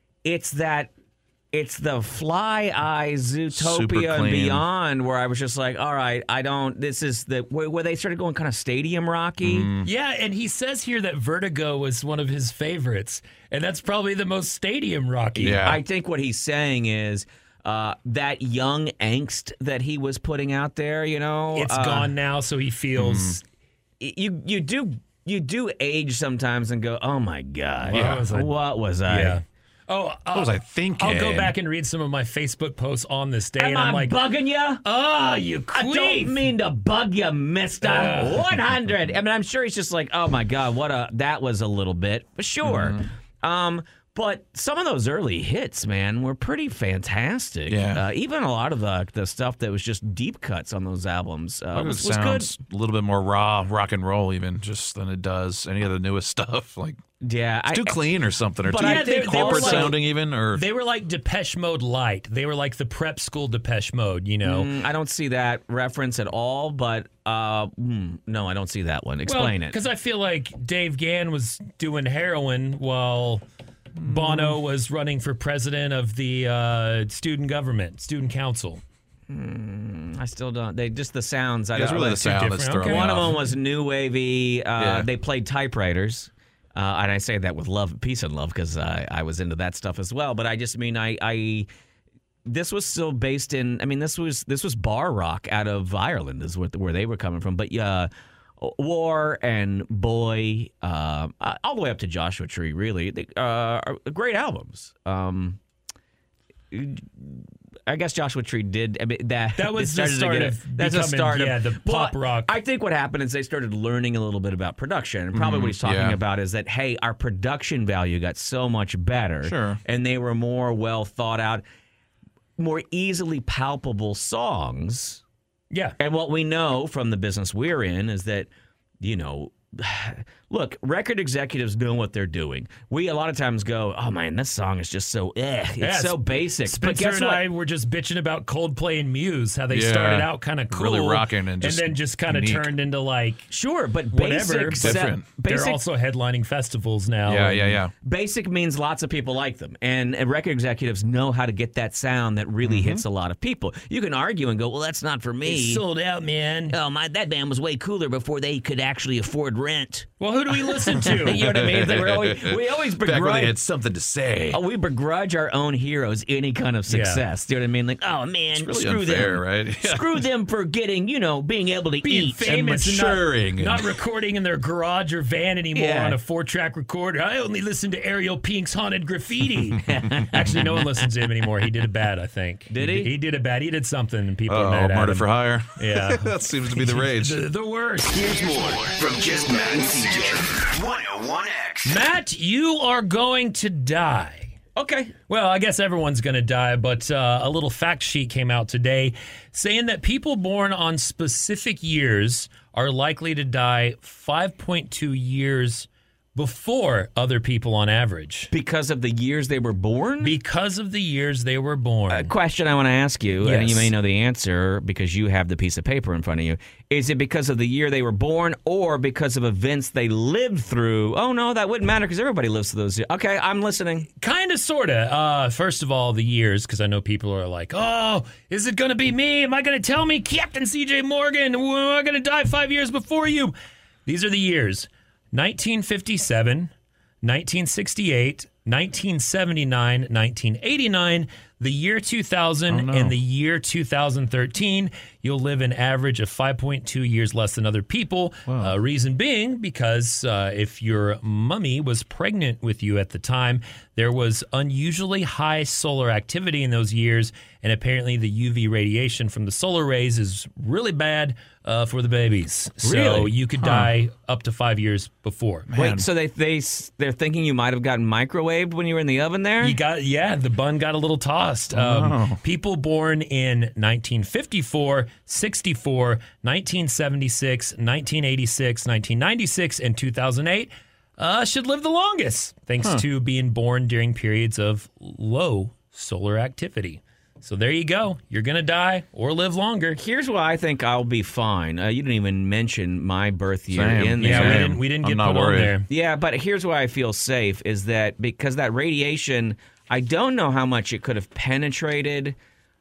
It's the Fly Eyes Zootopia and Beyond where I was just like, all right, this is where they started going kind of stadium rocky. Yeah, and he says here that Vertigo was one of his favorites, and that's probably the most stadium rocky. Yeah. I think what he's saying is that young angst that he was putting out there, it's gone now, so he feels you do age sometimes and go, oh my God, what was I? Yeah. Oh, what was I thinking? I'll go back and read some of my Facebook posts on this day, I'm like, bugging you? Oh, you queef. I don't mean to bug you, mister. 100. I mean, I'm sure he's just like, oh my God, that was a little bit. But sure. But some of those early hits, man, were pretty fantastic. Yeah. Even a lot of the stuff that was just deep cuts on those albums was sounds good. A little bit more raw rock and roll even just than it does any of the newest stuff. Like, it's too clean or something, or but too corporate sounding even. Or they were like Depeche Mode light. They were like the prep school Depeche Mode, I don't see that reference at all, but no, I don't see that one. Explain it. Because I feel like Dave Gann was doing heroin while Bono was running for president of the student council. I still don't. They just the sounds. It's really the sound that's throwing me One of off. them was new wavy. They played typewriters, and I say that with love, peace, and love because I was into that stuff as well. But I just mean this was still based in. I mean, this was bar rock out of Ireland is where they were coming from. But War and Boy, all the way up to Joshua Tree, really, are great albums. I guess Joshua Tree did. I mean, that was the start of the pop rock. I think what happened is they started learning a little bit about production, and probably what he's talking about is that hey, our production value got so much better, and they were more well thought out, more easily palpable songs. Yeah. And what we know from the business we're in is that, look, record executives know what they're doing. We a lot of times go, oh man, this song is just so it's so basic. Spencer but guess and what? I were just bitching about Coldplay and Muse, how they started out kind of cool, really rocking, and then just kind of turned into like but whatever. Basic, They're also headlining festivals now. Yeah. Basic means lots of people like them, and record executives know how to get that sound that really hits a lot of people. You can argue and go, well, that's not for me. It's sold out, man. Oh that band was way cooler before they could actually afford rent. Well, who do we listen to? You know what I mean? We always begrudge. Back when they had something to say. We begrudge our own heroes any kind of success. Do you know what I mean? Like, oh man, it's really screw unfair, them, right? Yeah. Screw them for getting, being able to Being eat famous and maturing, not recording in their garage or van anymore on a 4-track recorder. I only listen to Ariel Pink's Haunted Graffiti. Actually, no one listens to him anymore. He did a bad, I think. Did he? He did a bad. He did something, and people are mad at Murder him. for hire. Yeah, that seems to be the rage. the worst. Here's more from Just Matt and CJ. 101X. Matt, you are going to die. Okay. Well, I guess everyone's going to die, but a little fact sheet came out today saying that people born on specific years are likely to die 5.2 years before other people on average. Because of the years they were born? Because of the years they were born. A question I want to ask you, and Yes. you may know the answer because you have the piece of paper in front of you. Is it because of the year they were born or because of events they lived through? Oh, no, that wouldn't matter because everybody lives through those years. Okay, I'm listening. Kind of, sort of. First of all, the years, because I know people are like, oh, is it going to be me? Am I going to tell me, Captain C.J. Morgan, am I going to die 5 years before you? These are the years. 1957, 1968, 1979, 1989, the year 2000, and the year 2013. You'll live an average of 5.2 years less than other people. Reason being because if your mummy was pregnant with you at the time, there was unusually high solar activity in those years, and apparently the UV radiation from the solar rays is really bad for the babies. So Really? you could die up to 5 years before. Wait, so they're thinking you might have gotten microwaved when you were in the oven there? The bun got a little tossed. People born in 1954, 64, 1976, 1986, 1996, and 2008 should live the longest, thanks to being born during periods of low solar activity. So there you go. You're going to die or live longer. Here's why I think I'll be fine. You didn't even mention my birth year Same. in there. Yeah, we didn't get put on there. Yeah, but here's why I feel safe is that because that radiation, I don't know how much it could have penetrated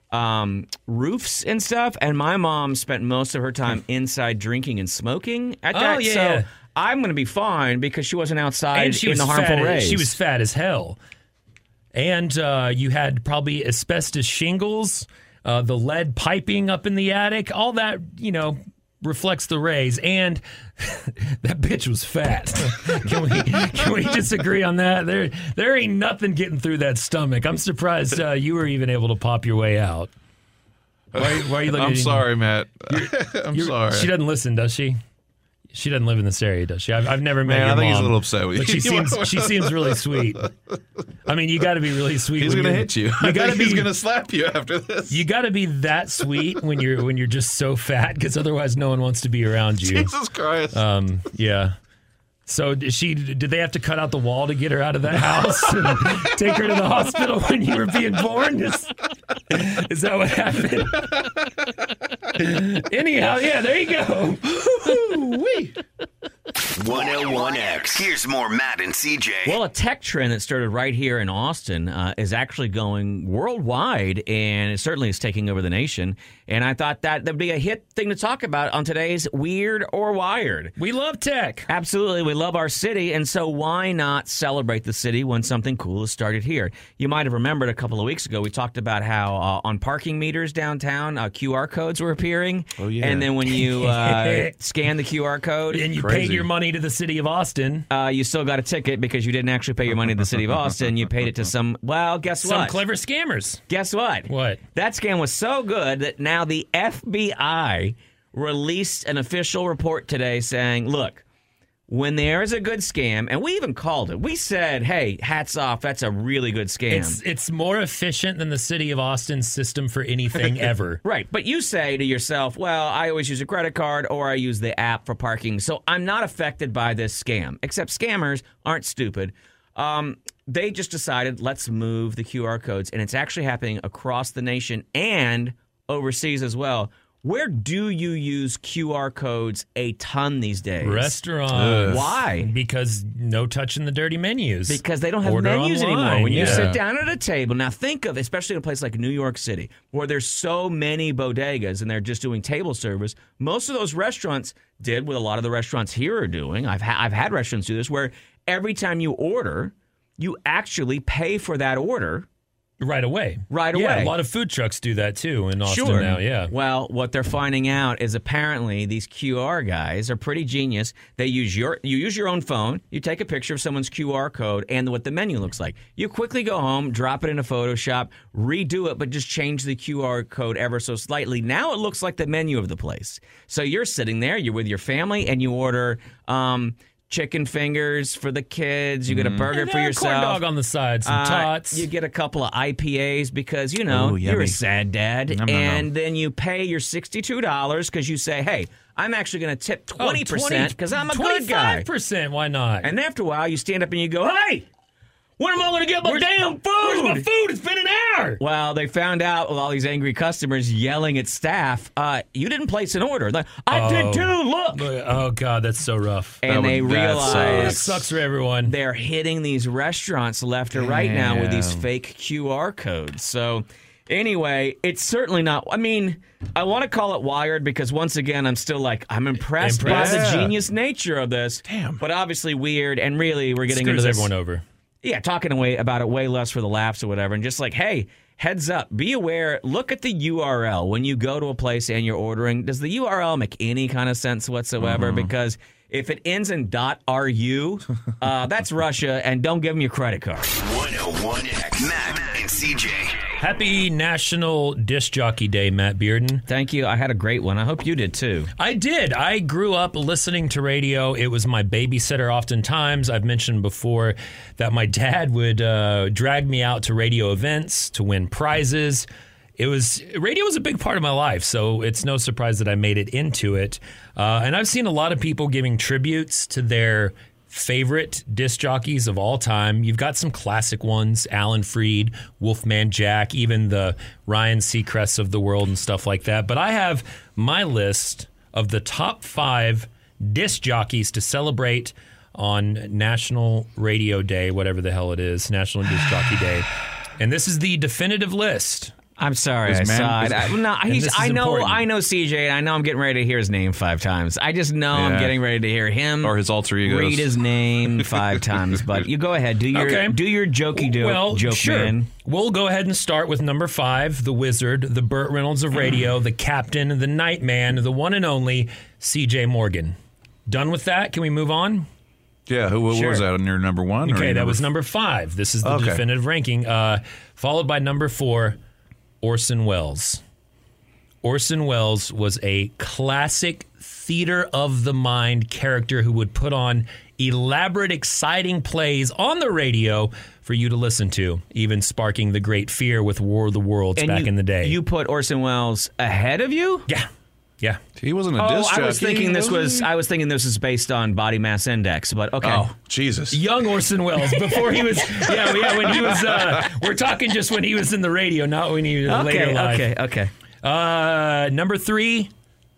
roofs and stuff. And my mom spent most of her time inside drinking and smoking at that. So I'm going to be fine because she wasn't outside in the harmful rays. She was fat as hell. And you had probably asbestos shingles, the lead piping up in the attic. All that, reflects the rays. And that bitch was fat. Can we just agree on that? There ain't nothing getting through that stomach. I'm surprised you were even able to pop your way out. Why are you looking I'm at sorry, Matt. I'm sorry. She doesn't listen, does she? She doesn't live in this area, does she? I've never met your I think mom, he's a little upset with but you. she seems really sweet. I mean, you got to be really sweet. He's when going to you're- hit you. You got to be. He's going to slap you after this. You got to be that sweet when you're just so fat, because otherwise no one wants to be around you. Jesus Christ. Yeah. So did they have to cut out the wall to get her out of that house and take her to the hospital when you were being born? Is that what happened? Anyhow, yeah, there you go. 101X. Here's more Matt and CJ. Well, a tech trend that started right here in Austin is actually going worldwide, and it certainly is taking over the nation. And I thought that'd be a hit thing to talk about on today's Weird or Wired. We love tech. Absolutely. We love our city, and so why not celebrate the city when something cool has started here? You might have remembered a couple of weeks ago, we talked about how on parking meters downtown, QR codes were appearing. Oh, yeah. And then when you scan the QR code, And you paid your money to the city of Austin. you still got a ticket because you didn't actually pay your money to the city of Austin. You paid it to some guess what? Some clever scammers. Guess what? What? That scam was so good that now the FBI released an official report today saying, look, when there is a good scam, and we even called it. We said, hey, hats off, that's a really good scam. It's more efficient than the city of Austin's system for anything ever. Right, but you say to yourself, well, I always use a credit card or I use the app for parking, so I'm not affected by this scam. Except scammers aren't stupid. They just decided, let's move the QR codes, and it's actually happening across the nation and overseas as well. Where do you use QR codes a ton these days? Restaurants. Why? Because no touching the dirty menus. Because they don't have Order menus online. anymore. When you sit down at a table, now think of, especially in a place like New York City, where there's so many bodegas and they're just doing table service. Most of those restaurants did what a lot of the restaurants here are doing. I've had restaurants do this, where every time you order, you actually pay for that order. Right away. Yeah, a lot of food trucks do that too in Austin now, yeah. Well, what they're finding out is apparently these QR guys are pretty genius. They use you use your own phone, you take a picture of someone's QR code and what the menu looks like. You quickly go home, drop it into Photoshop, redo it, but just change the QR code ever so slightly. Now it looks like the menu of the place. So you're sitting there, you're with your family, and you order chicken fingers for the kids. You get a burger for yourself. Corn dog on the side, some tots. You get a couple of IPAs because, you're a sad dad. Then you pay your $62 because you say, hey, I'm actually going to tip 20% because I'm a good guy. 25%, why not? And after a while, you stand up and you go, hey, when am I going to get my damn food? Where's my food? It's been an hour. Well, they found out with all these angry customers yelling at staff, you didn't place an order. Like, I did too, look. Oh, God, that's so rough. And they realize that sucks for everyone. They're hitting these restaurants left or right now with these fake QR codes. So anyway, it's certainly not, I want to call it wired because once again, I'm still like, I'm impressed by the genius nature of this. Damn. But obviously weird, and really we're getting into Screws this. everyone over. Yeah, talking about it way less for the laughs or whatever, and just like, hey, heads up, be aware, look at the URL when you go to a place and you're ordering. Does the URL make any kind of sense whatsoever? Because if it ends in .ru, that's Russia, and don't give them your credit card. 101X, Matt and CJ. Happy National Disc Jockey Day, Matt Bearden. Thank you. I had a great one. I hope you did, too. I did. I grew up listening to radio. It was my babysitter oftentimes. I've mentioned before that my dad would drag me out to radio events to win prizes. Radio was a big part of my life, so it's no surprise that I made it into it. And I've seen a lot of people giving tributes to their favorite disc jockeys of all time. You've got some classic ones, Alan Freed, Wolfman Jack, even the Ryan Seacrests of the world and stuff like that. But I have my list of the top 5 disc jockeys to celebrate on National Radio Day, whatever the hell it is, National Disc Jockey Day. And this is the definitive list. I'm sorry, I sighed. I know CJ, and I know I'm getting ready to hear his name 5 times. I just know I'm getting ready to hear him or his alter egos read his name 5 times. But you go ahead, do your jokey joke, sure. man. We'll go ahead and start with number 5, the Wizard, the Burt Reynolds of radio, the Captain, the Nightman, the one and only CJ Morgan. Done with that? Can we move on? Yeah, what was that? Near number 1? Okay, that was number 5. This is the definitive ranking. Followed by number 4. Orson Welles. Orson Welles was a classic theater of the mind character who would put on elaborate, exciting plays on the radio for you to listen to, even sparking the great fear with War of the Worlds back in the day. You put Orson Welles ahead of you? Yeah. He wasn't a disc jockey. I was thinking this was based on Body Mass Index, but okay. Oh, Jesus. Young Orson Welles before he was when he was we're talking just when he was in the radio, not when he was later live. Okay. Number 3,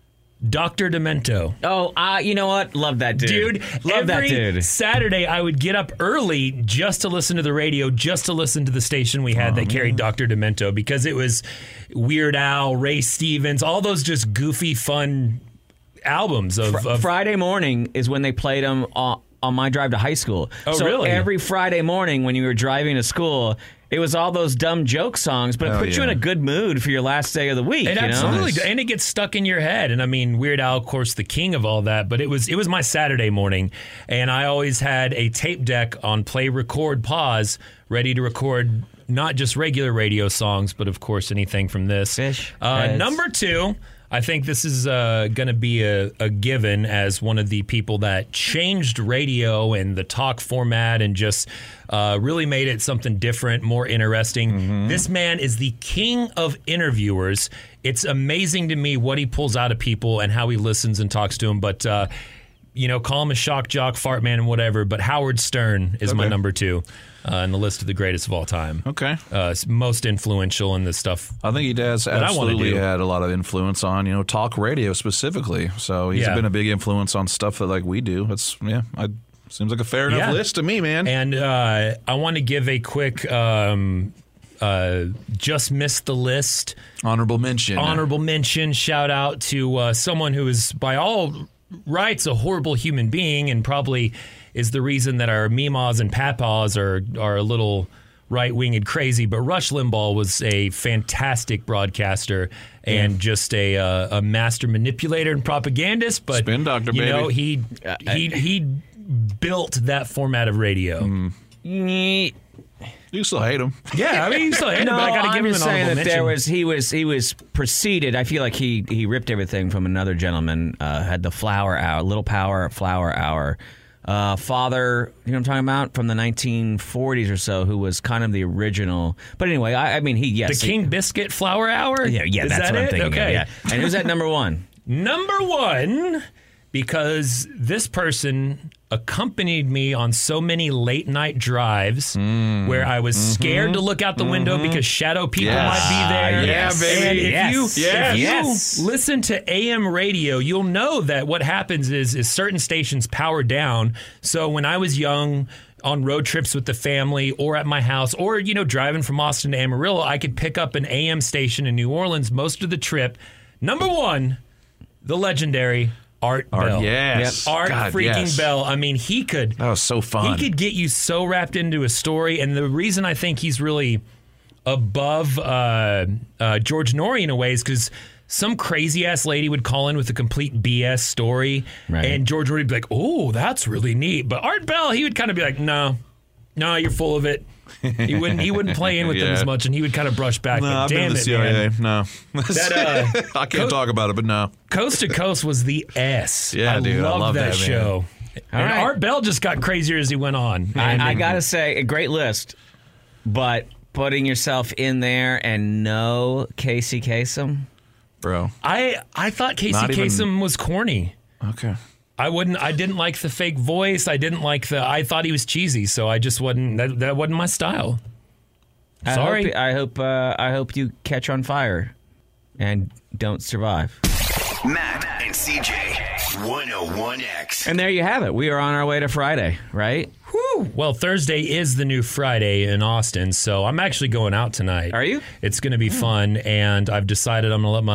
Dr. Demento. Oh, you know what? Love that dude. Love that dude. Every Saturday, I would get up early just to listen to the radio, just to listen to the station we had that carried Dr. Demento, because it was Weird Al, Ray Stevens, all those just goofy, fun albums of Friday morning is when they played them on my drive to high school. Oh, so really? Every Friday morning when you were driving to school, it was all those dumb joke songs, but it put you in a good mood for your last day of the week. Absolutely, and it gets stuck in your head. And I mean, Weird Al, of course, the king of all that. But it was my Saturday morning, and I always had a tape deck on play, record, pause, ready to record not just regular radio songs, but of course anything from this. Fish. Number 2, I think this is going to be a given as one of the people that changed radio and the talk format and just really made it something different, more interesting. This man is the king of interviewers. It's amazing to me what he pulls out of people and how he listens and talks to them. But, call him a shock jock, fart man, and whatever. But Howard Stern is my number 2. On the list of the greatest of all time. Okay. Most influential in this stuff. I think he does absolutely had a lot of influence on, talk radio specifically. So he's been a big influence on stuff that like we do. It's, seems like a fair enough list to me, man. And I want to give a quick just missed the list. Honorable mention. Shout out to someone who is by all rights a horrible human being and probably is the reason that our meemaws and papaws are a little right-winged crazy. But Rush Limbaugh was a fantastic broadcaster and just a master manipulator and propagandist. But spin doctor, baby. He built that format of radio. You still hate him. Yeah, I mean, you still hate him, but I got to give him an honorable mention. He was preceded. I feel like he ripped everything from another gentleman. Had the Flower Hour, Little Power Flower Hour. Father, you know what I'm talking about, from the 1940s or so, who was kind of the original. But anyway, the King Biscuit Flower Hour? Yeah, that's what I'm thinking. Okay. Of, yeah. And who's at number 1? Number 1, because this person accompanied me on so many late night drives where I was scared to look out the window because shadow people might be there. Yeah, baby. And if you listen to AM radio, you'll know that what happens is certain stations power down. So when I was young, on road trips with the family or at my house or, driving from Austin to Amarillo, I could pick up an AM station in New Orleans most of the trip. Number 1, the legendary Art Bell. Yes. Art freaking Bell. I mean, that was so fun. He could get you so wrapped into a story. And the reason I think he's really above George Norrie in a way is because some crazy-ass lady would call in with a complete BS story. Right. And George Norrie would be like, oh, that's really neat. But Art Bell, he would kind of be like, no, you're full of it. He wouldn't play in with them as much, and he would kind of brush back. No, I've been to the CIA. No. I can't talk about it, but no. Coast to Coast was the S. Yeah, dude. I love that show. And Art Bell just got crazier as he went on. I got to say, a great list, but putting yourself in there and no Casey Kasem? Bro. I thought Casey Kasem was corny. Okay. I didn't like the fake voice. I thought he was cheesy, so I just wasn't, that wasn't my style. Sorry. I hope you catch on fire and don't survive. Matt and CJ, 101X. And there you have it. We are on our way to Friday, right? Whew. Well, Thursday is the new Friday in Austin, so I'm actually going out tonight. Are you? It's going to be fun, and I've decided I'm going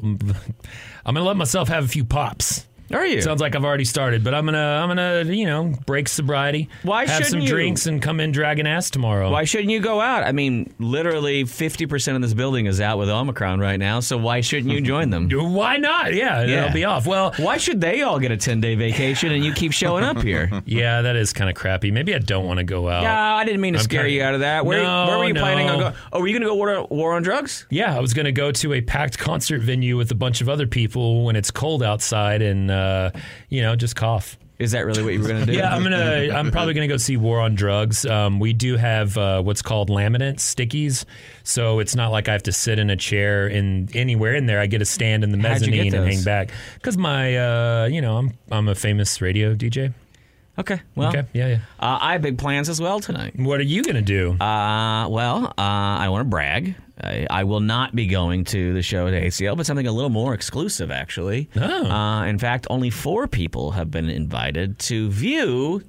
to let myself have a few pops. Are you? Sounds like I've already started, but I'm gonna break sobriety. Why have shouldn't some you? drinks and come in dragging ass tomorrow? Why shouldn't you go out? I mean, literally 50% of this building is out with Omicron right now, so why shouldn't you join them? Why not? Yeah, it'll be off. Well, why should they all get a 10-day vacation and you keep showing up here? Yeah, that is kind of crappy. Maybe I don't want to go out. Yeah, I didn't mean to scare you out of that. Where were you planning on going? Oh, were you going to go War on Drugs? Yeah, I was going to go to a packed concert venue with a bunch of other people when it's cold outside and just cough. Is that really what you were going to do? Yeah, I'm probably going to go see War on Drugs. We do have what's called laminate stickies, so it's not like I have to sit in a chair anywhere in there. I get to stand in the mezzanine and hang back because I'm a famous radio DJ. Okay. Well, yeah. I have big plans as well tonight. What are you going to do? I want to brag. I will not be going to the show at ACL, but something a little more exclusive, actually. Oh. In fact, only 4 people have been invited to view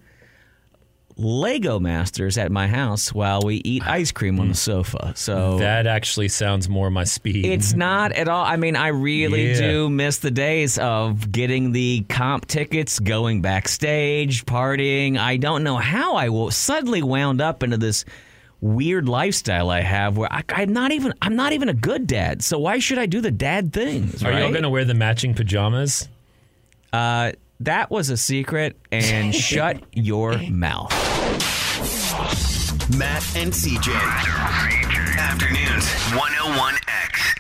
Lego Masters at my house while we eat ice cream on the sofa. So that actually sounds more my speed. It's not at all. I mean, I really do miss the days of getting the comp tickets, going backstage, partying. I don't know how I suddenly wound up into this weird lifestyle I have where I'm not even a good dad. So why should I do the dad things? Are y'all going to wear the matching pajamas? That was a secret, and shut your mouth. Matt and CJ. Afternoons, 101X.